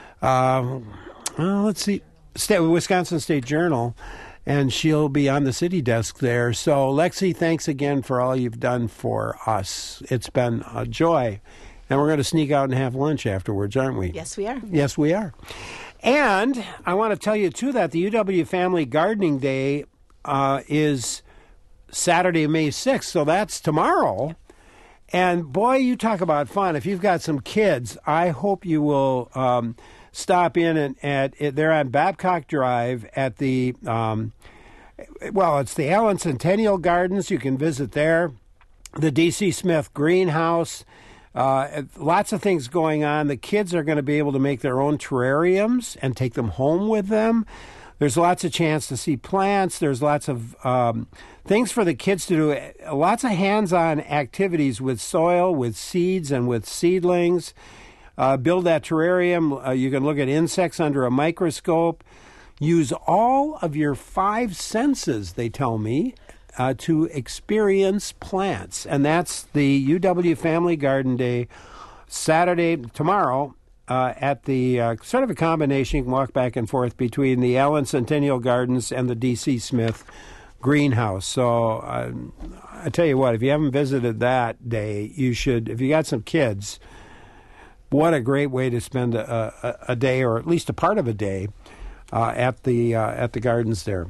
uh, well, let's see, State, Wisconsin State Journal, and she'll be on the city desk there. So, Lexi, thanks again for all you've done for us. It's been a joy. And we're going to sneak out and have lunch afterwards, aren't we? Yes, we are. Yes, we are. And I want to tell you, too, that the U W Family Gardening Day uh, is Saturday, May sixth, so that's tomorrow. And, boy, you talk about fun. If you've got some kids, I hope you will um, stop in and at, they're on Babcock Drive at the, um, well, it's the Allen Centennial Gardens. You can visit there. The D C Smith Greenhouse. Uh, lots of things going on. The kids are going to be able to make their own terrariums and take them home with them. There's lots of chance to see plants. There's lots of um, things for the kids to do. Lots of hands-on activities with soil, with seeds, and with seedlings. Uh, build that terrarium. Uh, you can look at insects under a microscope. Use all of your five senses, they tell me, Uh, to experience plants. And that's the U W Family Garden Day, Saturday, tomorrow, uh, at the uh, sort of a combination. You can walk back and forth between the Allen Centennial Gardens and the D C Smith Greenhouse. So uh, I tell you what, if you haven't visited that day, you should. If you got some kids, what a great way to spend a, a, a day, or at least a part of a day, uh, at the uh, at the gardens there.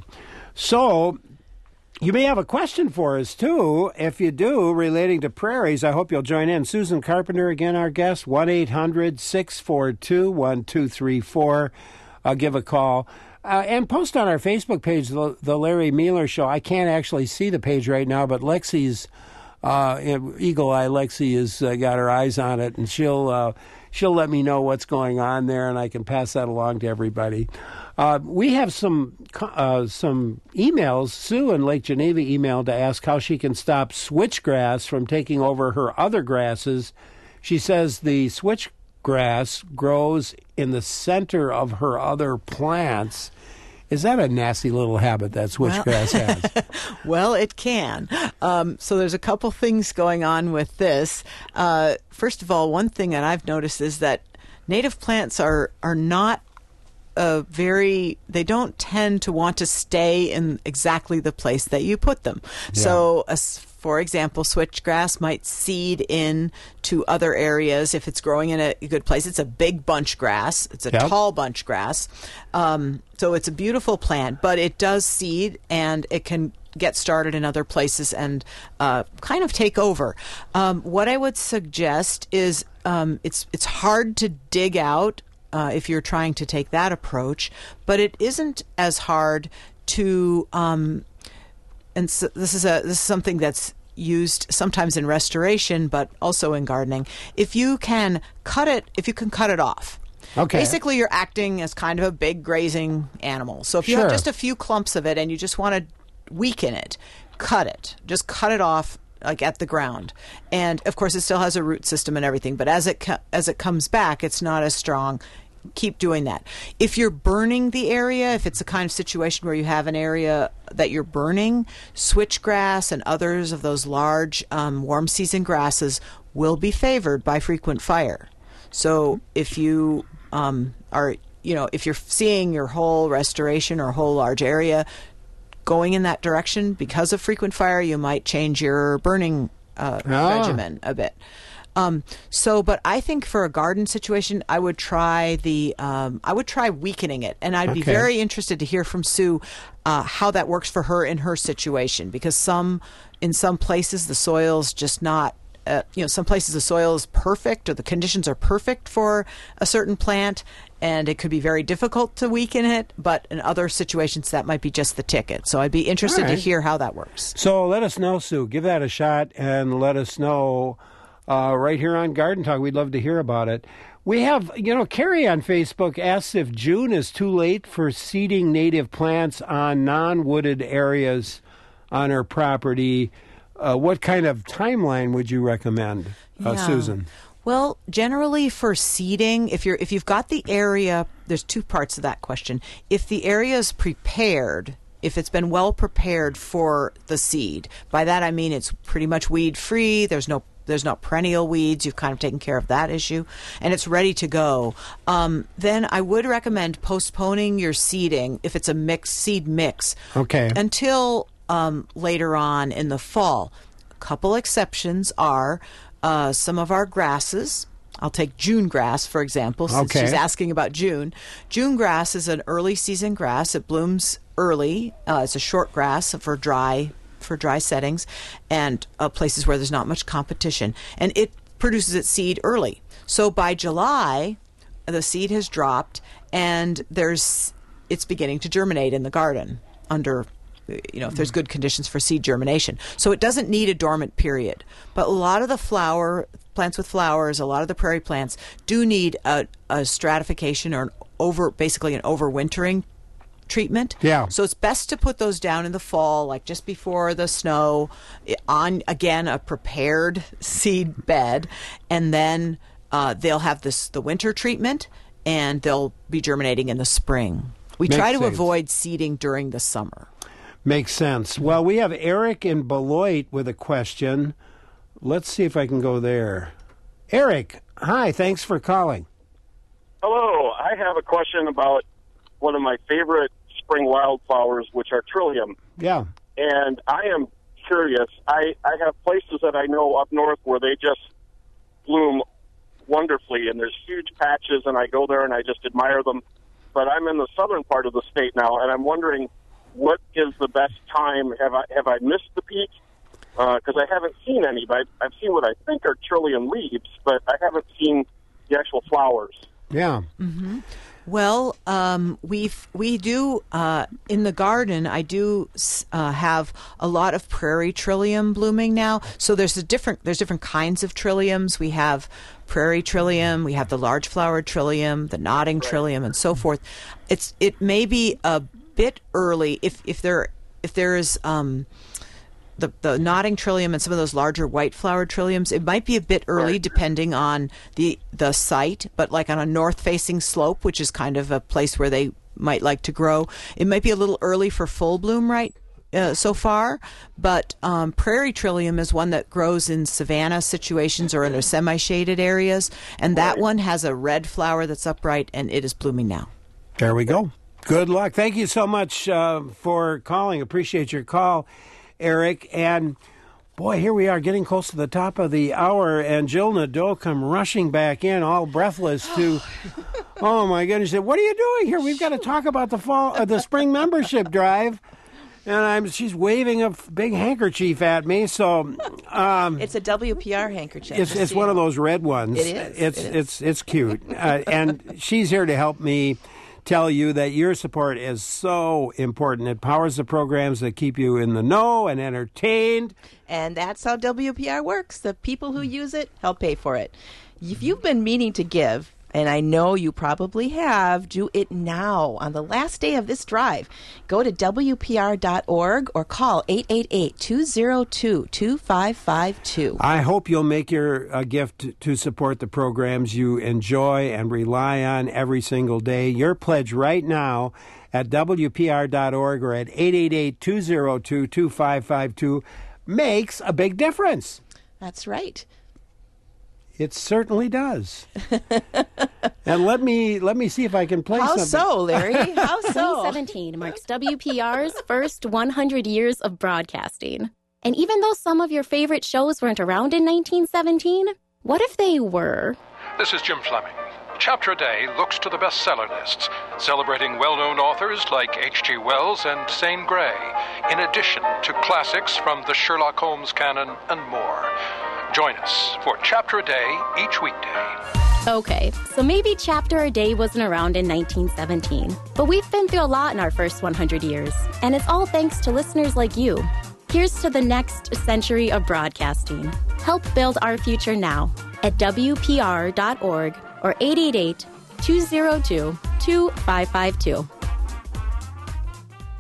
So you may have a question for us, too. If you do, relating to prairies, I hope you'll join in. Susan Carpenter, again, our guest, one eight hundred six four two one two three four. Uh, give a call. Uh, and post on our Facebook page, the, the Larry Mealer Show. I can't actually see the page right now, but Lexi's, uh, Eagle Eye Lexi has uh, got her eyes on it, and she'll uh, she'll let me know what's going on there, and I can pass that along to everybody. Uh, we have some uh, some emails. Sue in Lake Geneva emailed to ask how she can stop switchgrass from taking over her other grasses. She says the switchgrass grows in the center of her other plants. Is that a nasty little habit that switchgrass well, has? Well, it can. Um, so there's a couple things going on with this. Uh, first of all, one thing that I've noticed is that native plants are, are not Uh, very, they don't tend to want to stay in exactly the place that you put them. Yeah. So, uh, for example, switchgrass might seed in to other areas if it's growing in a good place. It's a big bunch grass. It's a yep. tall bunch grass. Um, so it's a beautiful plant, but it does seed, and it can get started in other places and uh, kind of take over. Um, what I would suggest is um, it's it's hard to dig out Uh, if you're trying to take that approach, but it isn't as hard to. Um, and so this is a this is something that's used sometimes in restoration, but also in gardening. If you can cut it, if you can cut it off. Okay. Basically, you're acting as kind of a big grazing animal. So if you sure. have just a few clumps of it and you just want to weaken it, cut it. Just cut it off. Like at the ground, and of course it still has a root system and everything. But as it co- as it comes back, it's not as strong. Keep doing that. If you're burning the area, if it's a kind of situation where you have an area that you're burning, switchgrass and others of those large um, warm season grasses will be favored by frequent fire. So if you um, are, you know, if you're seeing your whole restoration or whole large area going in that direction because of frequent fire, you might change your burning uh, ah. regimen a bit. Um, so, but I think for a garden situation, I would try the um, I would try weakening it, and I'd okay. be very interested to hear from Sue uh, how that works for her in her situation, because some in some places the soil's just not. Uh, you know, some places the soil is perfect or the conditions are perfect for a certain plant, and it could be very difficult to weaken it. But in other situations, that might be just the ticket. So I'd be interested right. to hear how that works. So let us know, Sue. Give that a shot and let us know uh, right here on Garden Talk. We'd love to hear about it. We have, you know, Carrie on Facebook asks if June is too late for seeding native plants on non-wooded areas on her property. Uh, what kind of timeline would you recommend, uh, yeah. Susan? Well, generally for seeding, if you're if you've got the area, there's two parts of that question. If the area is prepared, if it's been well prepared for the seed, by that I mean it's pretty much weed free. There's no there's not perennial weeds. You've kind of taken care of that issue, and it's ready to go. Um, then I would recommend postponing your seeding if it's a mixed seed mix. Okay. Until um, later on in the fall. A couple exceptions are. Uh, some of our grasses, I'll take June grass, for example, since Okay. she's asking about June. June grass is an early season grass. It blooms early. Uh, it's a short grass for dry for dry settings and uh, places where there's not much competition. And it produces its seed early. So by July, the seed has dropped and there's it's beginning to germinate in the garden under you know, if there's good conditions for seed germination. So it doesn't need a dormant period. But a lot of the flower, plants with flowers, a lot of the prairie plants do need a, a stratification or an over, basically an overwintering treatment. Yeah. So it's best to put those down in the fall, like just before the snow, on, again, a prepared seed bed. And then uh, they'll have this the winter treatment, and they'll be germinating in the spring. We Makes try to sense. avoid seeding during the summer. Makes sense. Well, we have Eric in Beloit with a question. Let's see if I can go there. Eric, hi. Thanks for calling. Hello. I have a question about one of my favorite spring wildflowers, which are trillium. Yeah. And I am curious. I, I have places that I know up north where they just bloom wonderfully, and there's huge patches, and I go there and I just admire them. But I'm in the southern part of the state now, and I'm wondering, what is the best time? Have I have I missed the peak? Because uh, I haven't seen any, but I've seen what I think are trillium leaves, but I haven't seen the actual flowers. Yeah. Mm-hmm. Well, um, we we do uh, in the garden. I do uh, have a lot of prairie trillium blooming now. So there's a different there's different kinds of trilliums. We have prairie trillium, we have the large flowered trillium, the nodding trillium, and so forth. It's it may be a bit early if if there if there is um, the the nodding trillium and some of those larger white flowered trilliums. It might be a bit early Right. depending on the the site, but like on a north facing slope, which is kind of a place where they might like to grow, it might be a little early for full bloom right uh, so far. But um, prairie trillium is one that grows in savanna situations or in the semi shaded areas, and that one has a red flower that's upright, and it is blooming now. There we go. Good luck. Thank you so much uh, for calling. Appreciate your call, Eric. And, boy, here we are getting close to the top of the hour, and Jill Nadeau come rushing back in, all breathless to, oh, my goodness. She said, what are you doing here? We've got to talk about the fall, uh, the spring membership drive. And I'm, she's waving a big handkerchief at me. So um, It's a W P R handkerchief. it's it's one of those red ones. It is. It's It is. it's it's cute, uh, and she's here to help me tell you that your support is so important. It powers the programs that keep you in the know and entertained. And that's how W P R works. The people who use it help pay for it. If you've been meaning to give, and I know you probably have, do it now on the last day of this drive. Go to W P R dot org or call eight eight eight, two zero two, two five five two. I hope you'll make your uh, gift to support the programs you enjoy and rely on every single day. Your pledge right now at W P R dot org or at eight eight eight, two zero two, two five five two makes a big difference. That's right. It certainly does. And let me let me see if I can play How something. so, Larry? How so? twenty seventeen marks W P R's first one hundred years of broadcasting. And even though some of your favorite shows weren't around in nineteen seventeen, what if they were? This is Jim Fleming. Chapter a Day looks to the bestseller lists, celebrating well-known authors like H G Wells and Zane Grey, in addition to classics from the Sherlock Holmes canon and more. Join us for Chapter a Day each weekday. Okay, so maybe Chapter a Day wasn't around in nineteen seventeen, but we've been through a lot in our first one hundred years, and it's all thanks to listeners like you. Here's to the next century of broadcasting. Help build our future now at W P R dot org or eight eight eight, two zero two, two five five two.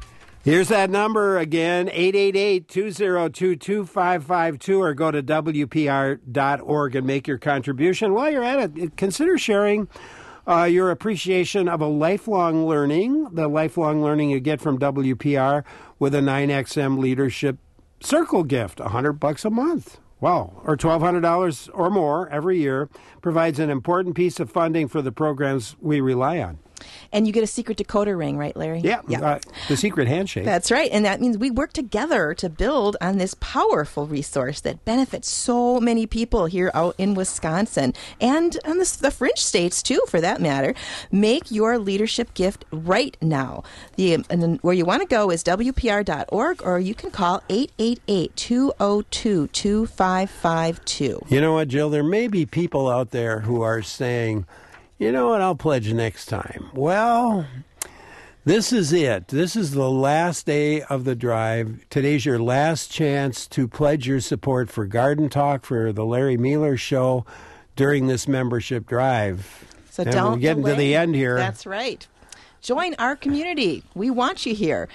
Here's that number again, eight eight eight, two oh two, two five five two, or go to W P R dot org and make your contribution. While you're at it, consider sharing uh, your appreciation of a lifelong learning, the lifelong learning you get from W P R with a nine X M Leadership Circle gift, one hundred bucks a month. Wow, or twelve hundred dollars or more every year, provides an important piece of funding for the programs we rely on. And you get a secret decoder ring, right, Larry? Yeah, yeah. Uh, the secret handshake. That's right. And that means we work together to build on this powerful resource that benefits so many people here out in Wisconsin and on the, the fringe states, too, for that matter. Make your leadership gift right now. The and then where you want to go is W P R dot org, or you can call eight eight eight, two oh two, two five five two. You know what, Jill? There may be people out there who are saying, you know what, I'll pledge next time. Well, this is it. This is the last day of the drive. Today's your last chance to pledge your support for Garden Talk, for the Larry Mealer Show during this membership drive. So and don't we're getting delay. to the end here. That's right. Join our community. We want you here.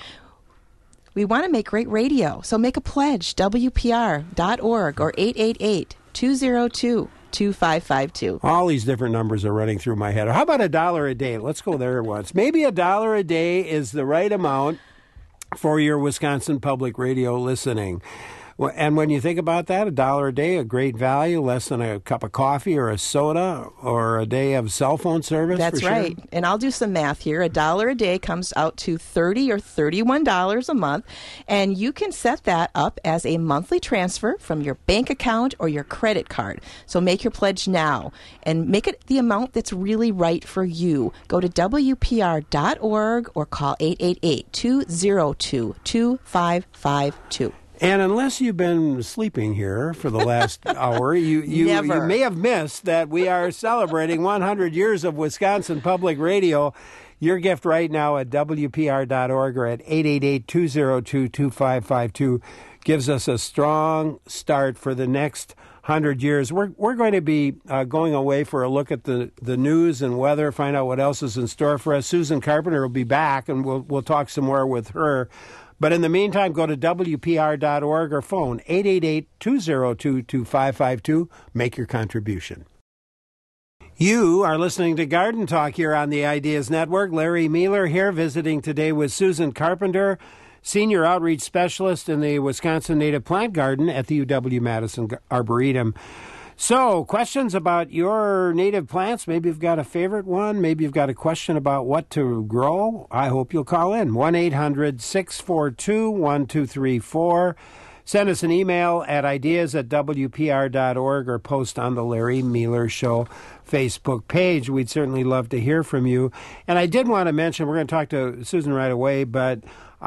We want to make great radio. So make a pledge, W P R dot org or eight eight eight, two oh two, two five five two. All these different numbers are running through my head. How about a dollar a day? Let's go there once. Maybe a dollar a day is the right amount for your Wisconsin Public Radio listening. And when you think about that, a dollar a day, a great value, less than a cup of coffee or a soda or a day of cell phone service. That's for right. Sure. And I'll do some math here. A dollar a day comes out to thirty or thirty-one dollars a month. And you can set that up as a monthly transfer from your bank account or your credit card. So make your pledge now and make it the amount that's really right for you. Go to W P R dot org or call eight eight eight, two oh two, two five five two. And unless you've been sleeping here for the last hour, you, you, you may have missed that we are celebrating one hundred years of Wisconsin Public Radio. Your gift right now at W P R dot org or at eight eight eight, two oh two, two five five two gives us a strong start for the next one hundred years. We're, we're going to be uh, going away for a look at the, the news and weather, find out what else is in store for us. Susan Carpenter will be back, and we'll, we'll talk some more with her. But in the meantime, go to W P R dot org or phone eight eight eight, two oh two, two five five two. Make your contribution. You are listening to Garden Talk here on the Ideas Network. Larry Mealer here, visiting today with Susan Carpenter, Senior Outreach Specialist in the Wisconsin Native Plant Garden at the U W-Madison Arboretum. So, questions about your native plants. Maybe you've got a favorite one. Maybe you've got a question about what to grow. I hope you'll call in. one eight hundred, six four two, one two three four. Send us an email at ideas at W P R dot org or post on the Larry Mealer Show Facebook page. We'd certainly love to hear from you. And I did want to mention, we're going to talk to Susan right away, but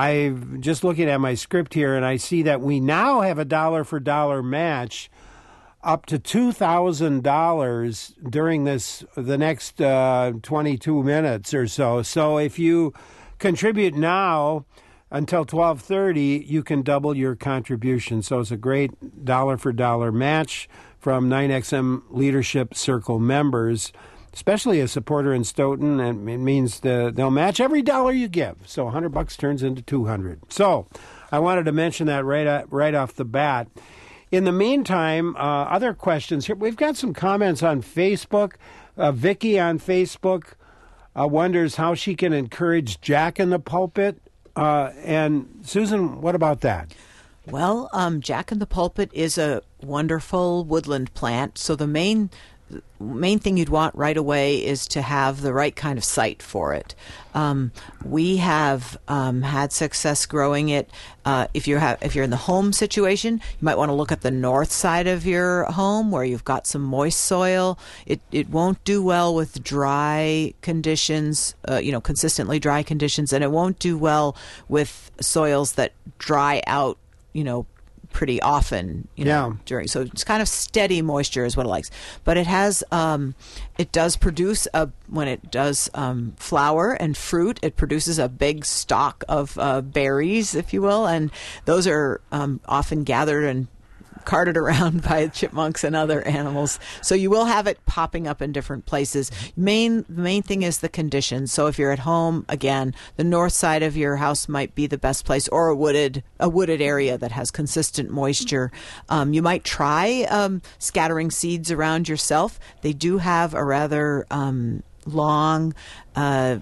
I'm just looking at my script here, and I see that we now have a dollar for dollar match up to two thousand dollars during this the next uh, twenty-two minutes or so. So if you contribute now until twelve thirty, you can double your contribution. So it's a great dollar-for-dollar match from nine X M Leadership Circle members, especially a supporter in Stoughton, and it means the, they'll match every dollar you give. So one hundred bucks turns into two hundred. So I wanted to mention that right, at, right off the bat. In the meantime, uh, other questions here. We've got some comments on Facebook. Uh, Vicki on Facebook uh, wonders how she can encourage Jack in the Pulpit. Uh, and Susan, what about that? Well, um, Jack in the Pulpit is a wonderful woodland plant. So the main main thing you'd want right away is to have the right kind of site for it. Um, we have um, had success growing it. Uh, if you're ha- if you're in the home situation, you might want to look at the north side of your home where you've got some moist soil. It it won't do well with dry conditions, uh, you know, consistently dry conditions, and it won't do well with soils that dry out, you know, pretty often, you know, yeah. during. So it's kind of steady moisture is what it likes. But it has, um, it does produce a, when it does um, flower and fruit, it produces a big stalk of uh, berries, if you will, and those are um, often gathered and carted around by chipmunks and other animals. So you will have it popping up in different places. Main the main thing is the conditions. So if you're at home, again, the north side of your house might be the best place, or a wooded a wooded area that has consistent moisture. Um, you might try um, scattering seeds around yourself. They do have a rather um, long uh,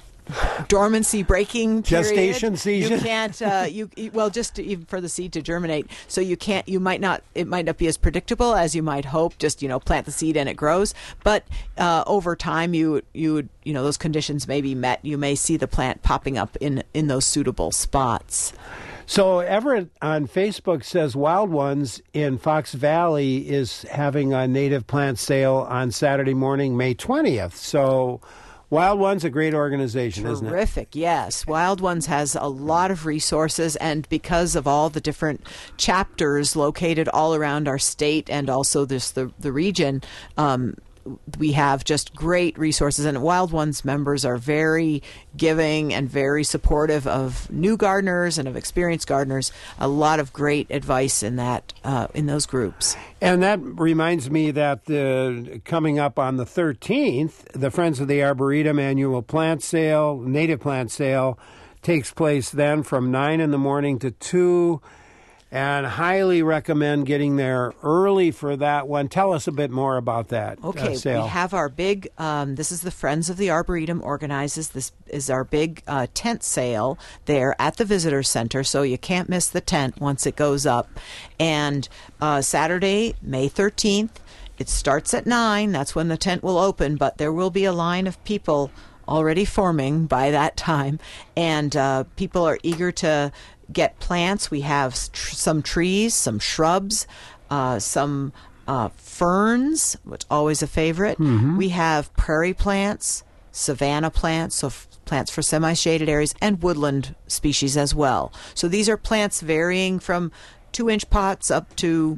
dormancy breaking period. Gestation season. You can't. Uh, you well, just to, even for the seed to germinate. So you can't. You might not. It might not be as predictable as you might hope. Just you know, plant the seed and it grows. But uh, over time, you you would you know those conditions may be met. You may see the plant popping up in in those suitable spots. So Everett on Facebook says Wild Ones in Fox Valley is having a native plant sale on Saturday morning, May twentieth. So Wild Ones, a great organization, isn't it? Terrific, yes. Wild Ones has a lot of resources, and because of all the different chapters located all around our state and also this the, the region, um, we have just great resources, and Wild Ones members are very giving and very supportive of new gardeners and of experienced gardeners. A lot of great advice in that uh, in those groups. And that reminds me that the coming up on the thirteenth, the Friends of the Arboretum annual plant sale, native plant sale, takes place then from nine in the morning to two. And highly recommend getting there early for that one. Tell us a bit more about that okay, uh, sale. We have our big, um, this is the Friends of the Arboretum organizes. This is our big uh, tent sale there at the Visitor Center, so you can't miss the tent once it goes up. And uh, Saturday, May thirteenth, it starts at nine. That's when the tent will open, but there will be a line of people already forming by that time. And uh, people are eager to get plants. We have tr- some trees, some shrubs, uh, some uh, ferns, which always a favorite. Mm-hmm. We have prairie plants, savanna plants, so f- plants for semi-shaded areas, and woodland species as well. So these are plants varying from two-inch pots up to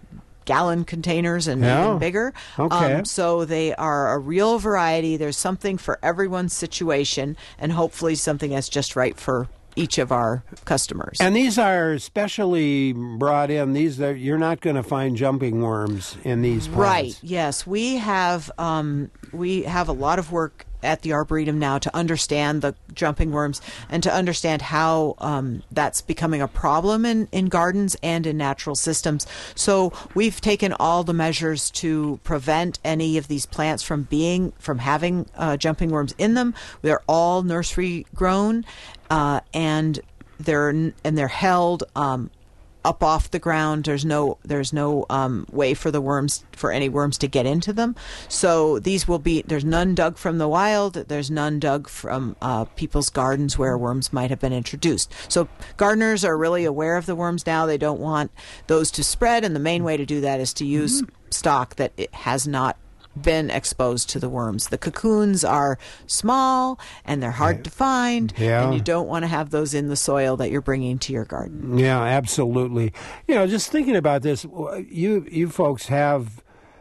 gallon containers and Yeah. even bigger. Okay. Um, so they are a real variety. There's something for everyone's situation, and hopefully something that's just right for each of our customers. And these are specially brought in. These are, you're not going to find jumping worms in these plants. Right. Yes, we have um, we have a lot of work at the Arboretum now to understand the jumping worms and to understand how um, that's becoming a problem in, in gardens and in natural systems. So we've taken all the measures to prevent any of these plants from being from having uh, jumping worms in them. They're all nursery grown, uh, and they're and they're held Um, up off the ground. There's no there's no um, way for the worms for any worms to get into them. So these will be there's none dug from the wild. There's none dug from uh, people's gardens where worms might have been introduced. So gardeners are really aware of the worms now. They don't want those to spread, and the main way to do that is to use mm-hmm. stock that it has not been exposed to the worms. The cocoons are small and they're hard to find, Yeah. and you don't want to have those in the soil that you're bringing to your garden. Yeah, absolutely. You know, just thinking about this, you you folks have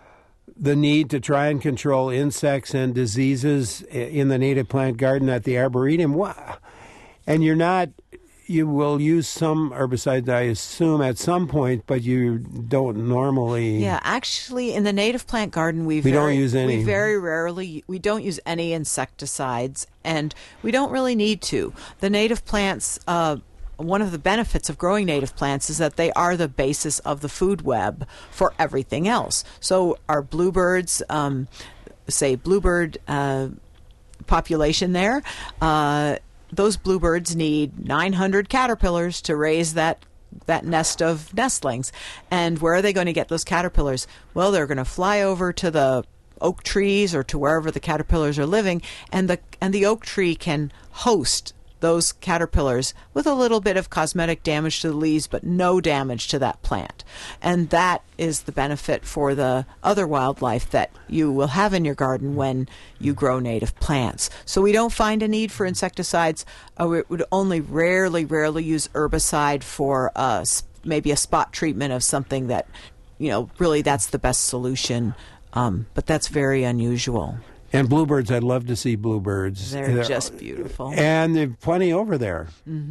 the need to try and control insects and diseases in the native plant garden at the Arboretum. Wha- And you're not, you will use some herbicides, I assume, at some point, but you don't normally. Yeah, actually, in the native plant garden, we, We very, don't use any. We very rarely, we don't use any insecticides, and we don't really need to. The native plants, uh, one of the benefits of growing native plants is that they are the basis of the food web for everything else. So our bluebirds, um, say bluebird uh, population there, uh, those bluebirds need nine hundred caterpillars to raise that that nest of nestlings. And where are they going to get those caterpillars? Well, they're going to fly over to the oak trees or to wherever the caterpillars are living, and the and the oak tree can host those caterpillars with a little bit of cosmetic damage to the leaves, but no damage to that plant. And that is the benefit for the other wildlife that you will have in your garden when you grow native plants. So we don't find a need for insecticides. Uh, we would only rarely, rarely use herbicide for uh, maybe a spot treatment of something that, you know, really that's the best solution. Um, but that's very unusual. And bluebirds, I'd love to see bluebirds. They're, They're just beautiful. And there are plenty over there. Mm-hmm.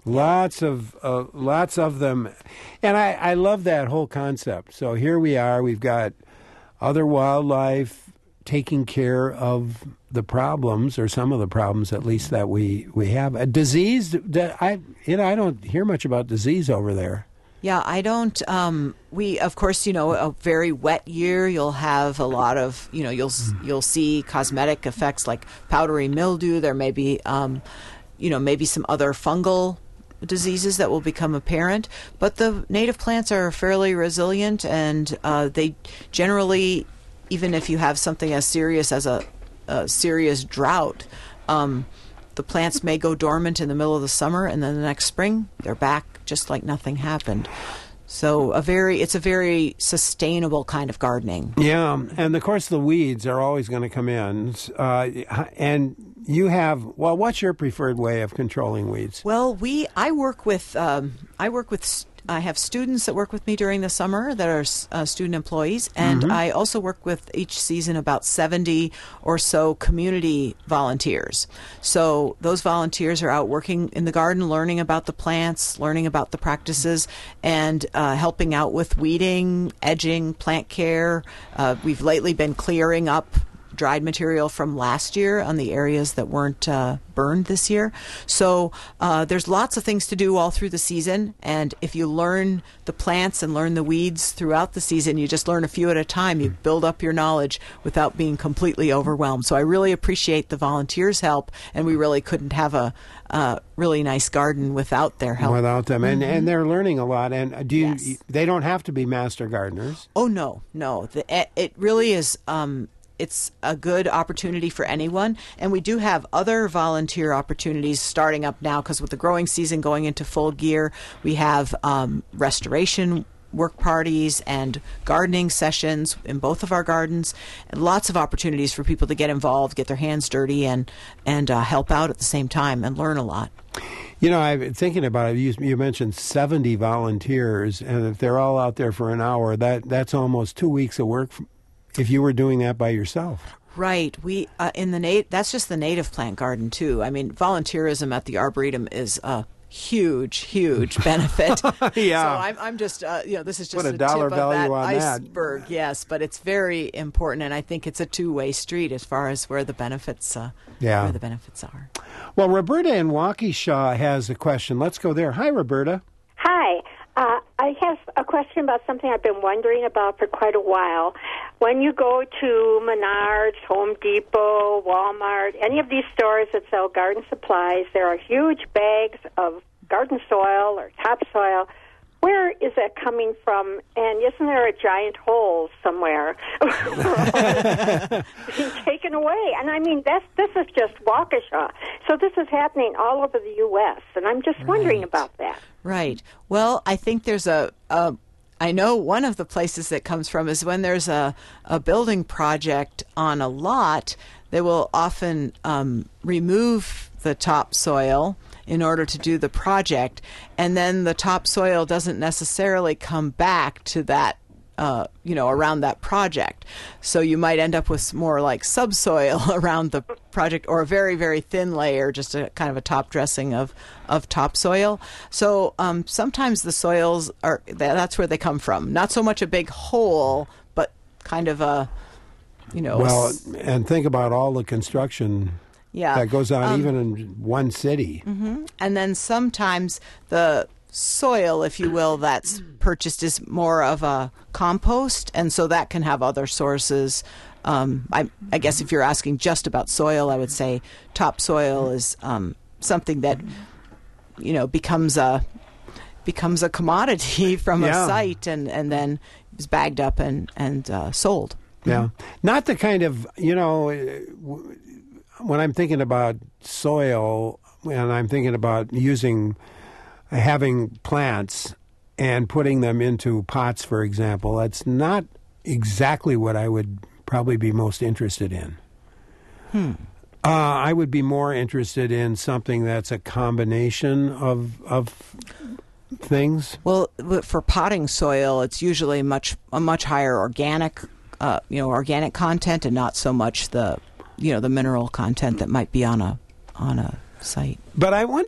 Lots of uh, lots of them, and I, I love that whole concept. So here we are. We've got other wildlife taking care of the problems, or some of the problems at least, that we, we have. A disease, I you know I don't hear much about disease over there. Yeah, I don't. Um, we, of course, you know, a very wet year, you'll have a lot of, you know, you'll you'll see cosmetic effects like powdery mildew. There may be, um, you know, maybe some other fungal diseases that will become apparent. But the native plants are fairly resilient, and uh, they generally, even if you have something as serious as a, a serious drought, um, the plants may go dormant in the middle of the summer, and then the next spring they're back just like nothing happened. So a very, it's a very sustainable kind of gardening. Yeah, and of course the weeds are always going to come in. Uh, and you have, well, what's your preferred way of controlling weeds? Well, we, I work with, um, I work with. I have students that work with me during the summer that are uh, student employees, and Mm-hmm. I also work with each season about seventy or so community volunteers. So those volunteers are out working in the garden, learning about the plants, learning about the practices, and uh, helping out with weeding, edging, plant care. Uh, we've lately been clearing up dried material from last year on the areas that weren't uh, burned this year. So uh, there's lots of things to do all through the season, and if you learn the plants and learn the weeds throughout the season, you just learn a few at a time. You build up your knowledge without being completely overwhelmed. So I really appreciate the volunteers' help, and we really couldn't have a uh, really nice garden without their help. Without them, and Mhm. and they're learning a lot. And do you? Yes. They don't have to be master gardeners. Oh no, no. The, it- it really is. Um, it's a good opportunity for anyone, and we do have other volunteer opportunities starting up now because with the growing season going into full gear, we have um, restoration work parties and gardening sessions in both of our gardens, and lots of opportunities for people to get involved, get their hands dirty, and and uh, help out at the same time and learn a lot. You know, I've been thinking about it. You, you mentioned seventy volunteers, and if they're all out there for an hour, that that's almost two weeks of work. If you were doing that by yourself. Right. We uh, in the nat- that's just the native plant garden too. I mean, volunteerism at the Arboretum is a huge, huge benefit. Yeah. So I'm, I'm just, uh, you know, this is just Put a the dollar tip of value that on that. iceberg. Yes, but it's very important, and I think it's a two-way street as far as where the benefits, uh, Yeah. where the benefits are. Well, Roberta in Waukesha has a question. Let's go there. Hi, Roberta. Hi. Uh, I have a question about something I've been wondering about for quite a while. When you go to Menards, Home Depot, Walmart, any of these stores that sell garden supplies, there are huge bags of garden soil or topsoil. Where is that coming from? And isn't there a giant hole somewhere being taken away? And I mean, that's, this is just Waukesha. So this is happening all over the U S, and I'm just wondering about that. Right. Well, I think there's a, a I know one of the places that comes from is when there's a, a building project on a lot, they will often um, remove the topsoil in order to do the project, and then the topsoil doesn't necessarily come back to that, uh, you know, around that project. So you might end up with more like subsoil around the project, or a very, very thin layer, just a kind of a top dressing of, of topsoil. So um, sometimes the soils are, that's where they come from. Not so much a big hole, but kind of a, you know. Well, and think about all the construction yeah, that goes on um, even in one city. Mm-hmm. And then sometimes the soil, if you will, that's purchased is more of a compost, and so that can have other sources. Um, I, I guess if you're asking just about soil, I would say topsoil is um, something that, you know, becomes a becomes a commodity from Yeah. a site, and, and then is bagged up and and uh, sold. Yeah. Not the kind of, you know, when I'm thinking about soil, and I'm thinking about using, having plants and putting them into pots, for example, that's not exactly what I would probably be most interested in. Hmm. Uh, I would be more interested in something that's a combination of of things. Well, for potting soil, it's usually much a much higher organic, uh, you know, organic content, and not so much the, you know, the mineral content that might be on a on a site. But I wonder,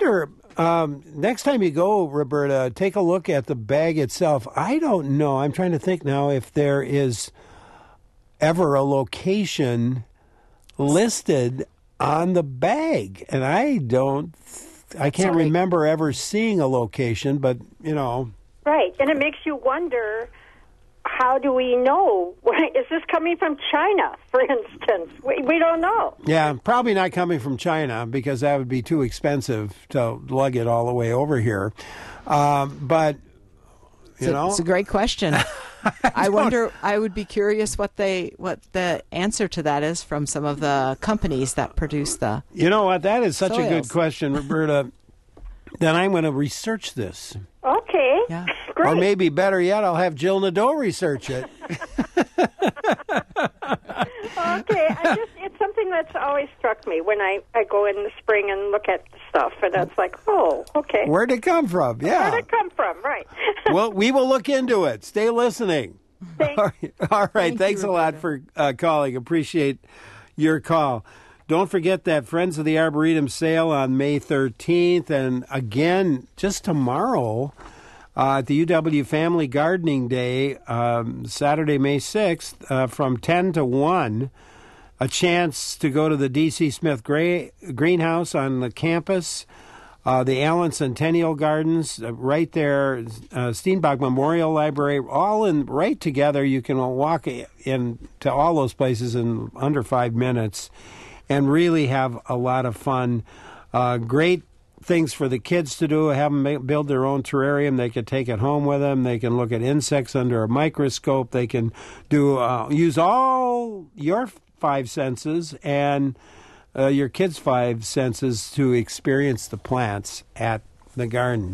Um, next time you go, Roberta, take a look at the bag itself. I don't know. I'm trying to think now if there is ever a location listed on the bag. And I don't, I can't Sorry. remember ever seeing a location, but, you know. Right, and it makes you wonder, how do we know? Is this coming from China, for instance? We, we don't know. Yeah, probably not coming from China because that would be too expensive to lug it all the way over here. Um, but, you it's a, know. It's a great question. I, I wonder, I would be curious what they, what the answer to that is from some of the companies that produce the You know what? That is such soils. a good question, Roberta. Then I'm going to research this. Okay, yeah. great. Or maybe better yet, I'll have Jill Nadeau research it. Okay, I just, it's something that's always struck me when I, I go in the spring and look at stuff, and it's like, oh, okay. Where'd it come from? Yeah. Where'd it come from? Right. Well, we will look into it. Stay listening. Thanks. All right. All right. Thank Thanks you, a lot for uh, calling. Appreciate your call. Don't forget that Friends of the Arboretum sale on May thirteenth. And again, just tomorrow uh, at the U W Family Gardening Day, um, Saturday, May sixth, uh, from ten to one, a chance to go to the D C. Smith Gray Greenhouse on the campus. Uh, the Allen Centennial Gardens, uh, right there, uh, Steenbach Memorial Library, all in right together. You can walk in to all those places in under five minutes and really have a lot of fun. Uh, great things for the kids to do. Have them make, build their own terrarium. They can take it home with them. They can look at insects under a microscope. They can do uh, use all your five senses and Uh, your kids' five senses to experience the plants at the garden.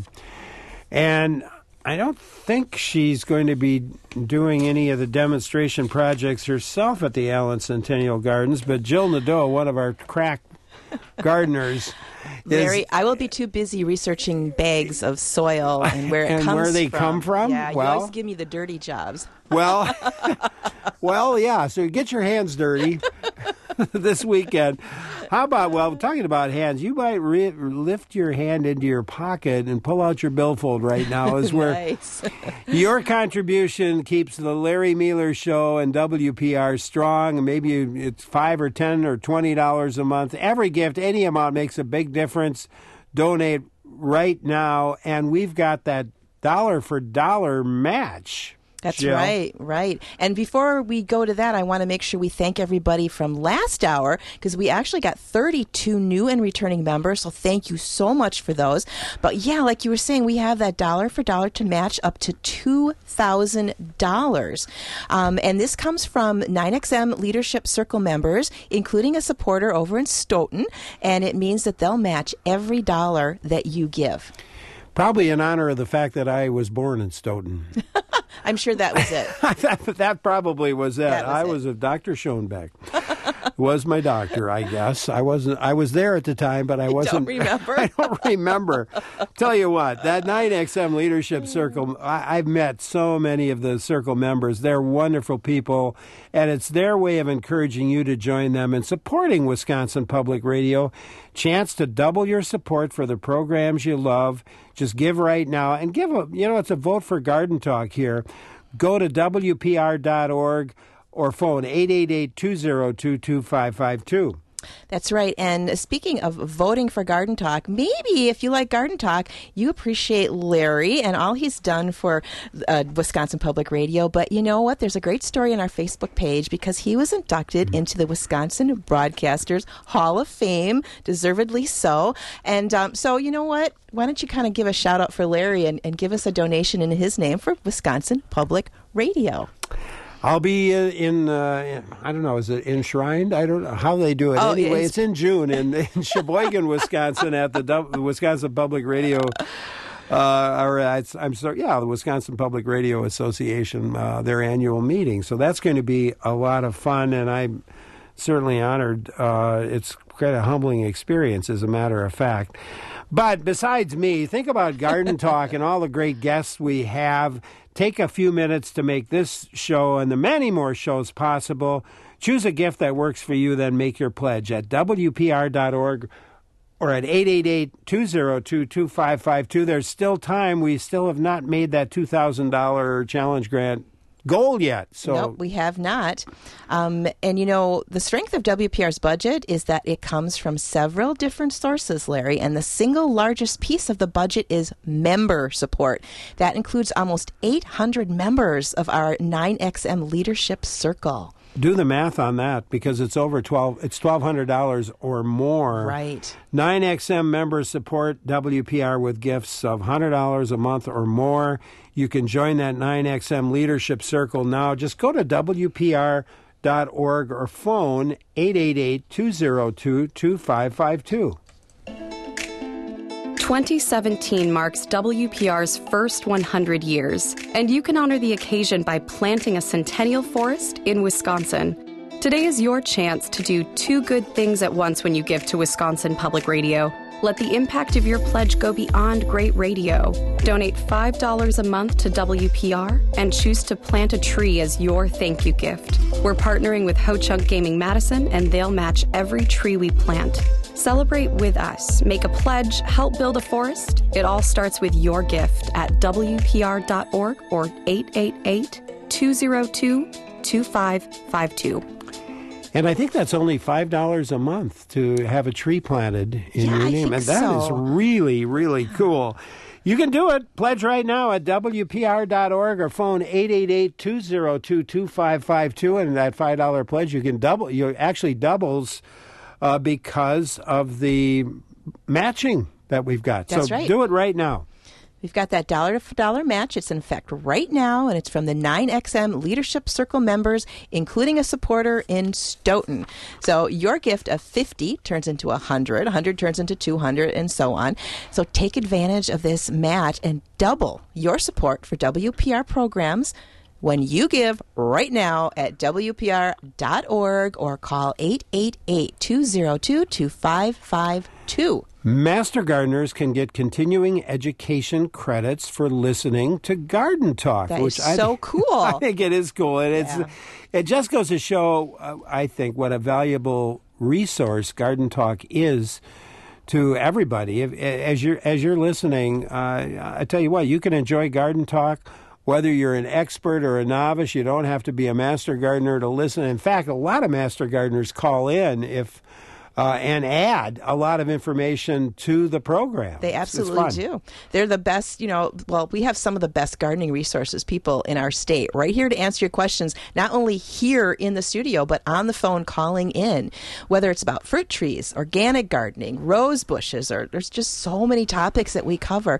And I don't think she's going to be doing any of the demonstration projects herself at the Allen Centennial Gardens, but Jill Nadeau, one of our crack gardeners, Larry, is, I will be too busy researching bags of soil and where it and comes where they from. come from. Yeah, you well, always give me the dirty jobs. Well, well, yeah. So get your hands dirty this weekend. How about, well, talking about hands, you might re- lift your hand into your pocket and pull out your billfold right now as where Nice. your contribution keeps the Larry Mealer Show and W P R strong. Maybe it's five or ten or twenty dollars a month. Every gift, any amount makes a big difference. Donate right now, and we've got that dollar for dollar match. That's Jill. right, right. And before we go to that, I want to make sure we thank everybody from last hour because we actually got thirty-two new and returning members. So thank you so much for those. But yeah, like you were saying, we have that dollar for dollar to match up to two thousand dollars. Um, and this comes from nine X M Leadership Circle members, including a supporter over in Stoughton. And it means that they'll match every dollar that you give. Probably in honor of the fact that I was born in Stoughton. I'm sure that was it. that, that probably was it. That was I it. was a Doctor Schoenbeck. Was my doctor, I guess. I wasn't. I was there at the time, but I wasn't. Don't remember. I don't remember. Tell you what, that nine X M Leadership Circle. I, I've met so many of the circle members. They're wonderful people, and it's their way of encouraging you to join them and supporting Wisconsin Public Radio. Chance to double your support for the programs you love. Just give right now and give a. You know, it's a vote for Garden Talk here. Go to W P R dot org. Or phone eight eight eight, two zero two, two five five two. That's right. And speaking of voting for Garden Talk, maybe if you like Garden Talk, you appreciate Larry and all he's done for uh, Wisconsin Public Radio. But you know what? There's a great story on our Facebook page because he was inducted into the Wisconsin Broadcasters Hall of Fame, deservedly so. And um, so, you know what? Why don't you kind of give a shout out for Larry and, and give us a donation in his name for Wisconsin Public Radio? I'll be in, in uh, I don't know, is it enshrined? I don't know how they do it. Oh, anyway, it's- it's in June in, in Sheboygan, Wisconsin at the Du- Wisconsin Public Radio, uh, or it's, I'm sorry, yeah, the Wisconsin Public Radio Association, uh, their annual meeting. So that's going to be a lot of fun, and I'm certainly honored. Uh, it's quite a humbling experience, as a matter of fact. But besides me, think about Garden Talk and all the great guests we have. Take a few minutes to make this show and the many more shows possible. Choose a gift that works for you, then make your pledge at W P R dot org or at eight eight eight, two zero two, two five five two. There's still time. We still have not made that two thousand dollars challenge grant goal yet. So Nope, we have not. Um, and, you know, the strength of W P R's budget is that it comes from several different sources, Larry, and the single largest piece of the budget is member support. That includes almost eight hundred members of our nine X M Leadership Circle. do the math on that, because it's over twelve. It's twelve hundred dollars or more. Right. nine X M members support W P R with gifts of one hundred dollars a month or more. You can join that nine X M Leadership Circle now. Just go to W P R dot org or phone eight eight eight, two zero two, two five five two. twenty seventeen marks W P R's first one hundred years, and you can honor the occasion by planting a centennial forest in Wisconsin. Today is your chance to do two good things at once when you give to Wisconsin Public Radio. Let the impact of your pledge go beyond great radio. Donate five dollars a month to W P R and choose to plant a tree as your thank you gift. We're partnering with Ho Chunk Gaming Madison, and they'll match every tree we plant. Celebrate with us. Make a pledge. Help build a forest. It all starts with your gift at W P R dot org or eight eight eight, two zero two, two five five two. And I think that's only five dollars a month to have a tree planted in Yeah, your I name. think And that so. is really, really cool. You can do it. Pledge right now at W P R dot org or phone eight eight eight, two zero two, two five five two. And that five dollars pledge, you can double. You actually doubles uh, because of the matching that we've got. That's so right. do it right now. We've got that dollar to dollar match. It's in effect right now, and it's from the nine X M Leadership Circle members, including a supporter in Stoughton. So your gift of fifty turns into one hundred, one hundred turns into two hundred, and so on. So take advantage of this match and double your support for W P R programs when you give right now at W P R dot org or call eight eight eight, two zero two, two five five two. Master gardeners can get continuing education credits for listening to Garden Talk, That which is I, so cool. I think it is cool, and it's Yeah. it just goes to show, uh, I think, what a valuable resource Garden Talk is to everybody. If, as you're as you're listening, uh, I tell you what, you can enjoy Garden Talk. Whether you're an expert or a novice, you don't have to be a master gardener to listen. In fact, a lot of master gardeners call in if. Uh, and add a lot of information to the program. They It's- it's absolutely fun. do. They're the best, you know, well, we have some of the best gardening resources people in our state right here to answer your questions, not only here in the studio, but on the phone calling in, whether it's about fruit trees, organic gardening, rose bushes, or there's just so many topics that we cover.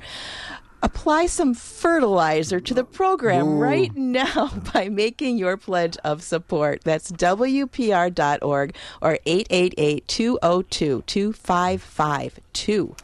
Apply some fertilizer to the program Ooh. right now by making your pledge of support. That's W P R dot org or eight eight eight, two zero two, two five five two.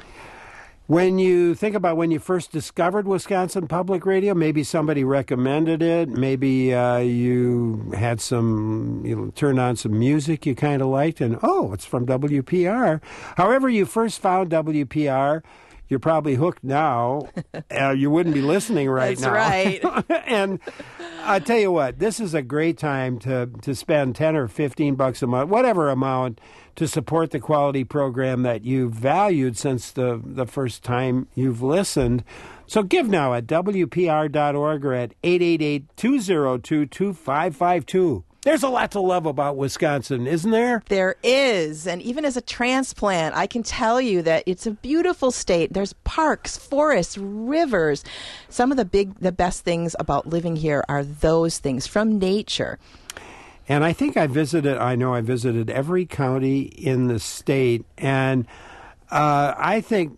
When you think about when you first discovered Wisconsin Public Radio, maybe somebody recommended it. Maybe uh, you had some, you know, turned on some music you kind of liked, and oh, it's from W P R. However you first found W P R, you're probably hooked now. Uh, you wouldn't be listening right That's now. right. And I tell you what, this is a great time to to spend ten or fifteen bucks a month, whatever amount, to support the quality program that you've valued since the the first time you've listened. So give now at W P R dot org or at eight eight eight, two zero two, two five five two. There's a lot to love about Wisconsin, isn't there? There is. And even as a transplant, I can tell you that it's a beautiful state. There's parks, forests, rivers. Some of the big, the best things about living here are those things from nature. And I think I visited, I know I visited every county in the state. And uh, I think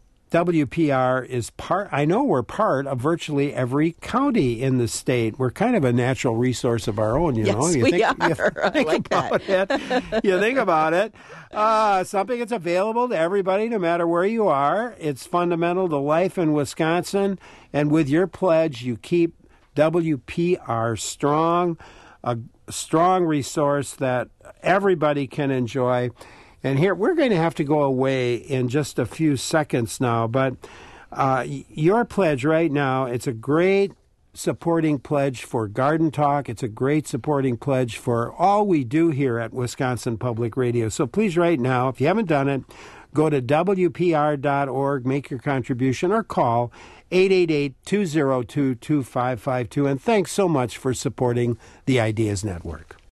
W P R is part, I know we're part of virtually every county in the state. We're kind of a natural resource of our own, you Yes, know. You we think, are. You I think like about it. You think about it. Uh, something that's available to everybody, no matter where you are. It's fundamental to life in Wisconsin. And with your pledge, you keep W P R strong, a strong resource that everybody can enjoy. And here, we're going to have to go away in just a few seconds now, but uh, your pledge right now, it's a great supporting pledge for Garden Talk. It's a great supporting pledge for all we do here at Wisconsin Public Radio. So please, right now, if you haven't done it, go to W P R dot org, make your contribution, or call eight eight eight, two zero two, two five five two. And thanks so much for supporting the Ideas Network.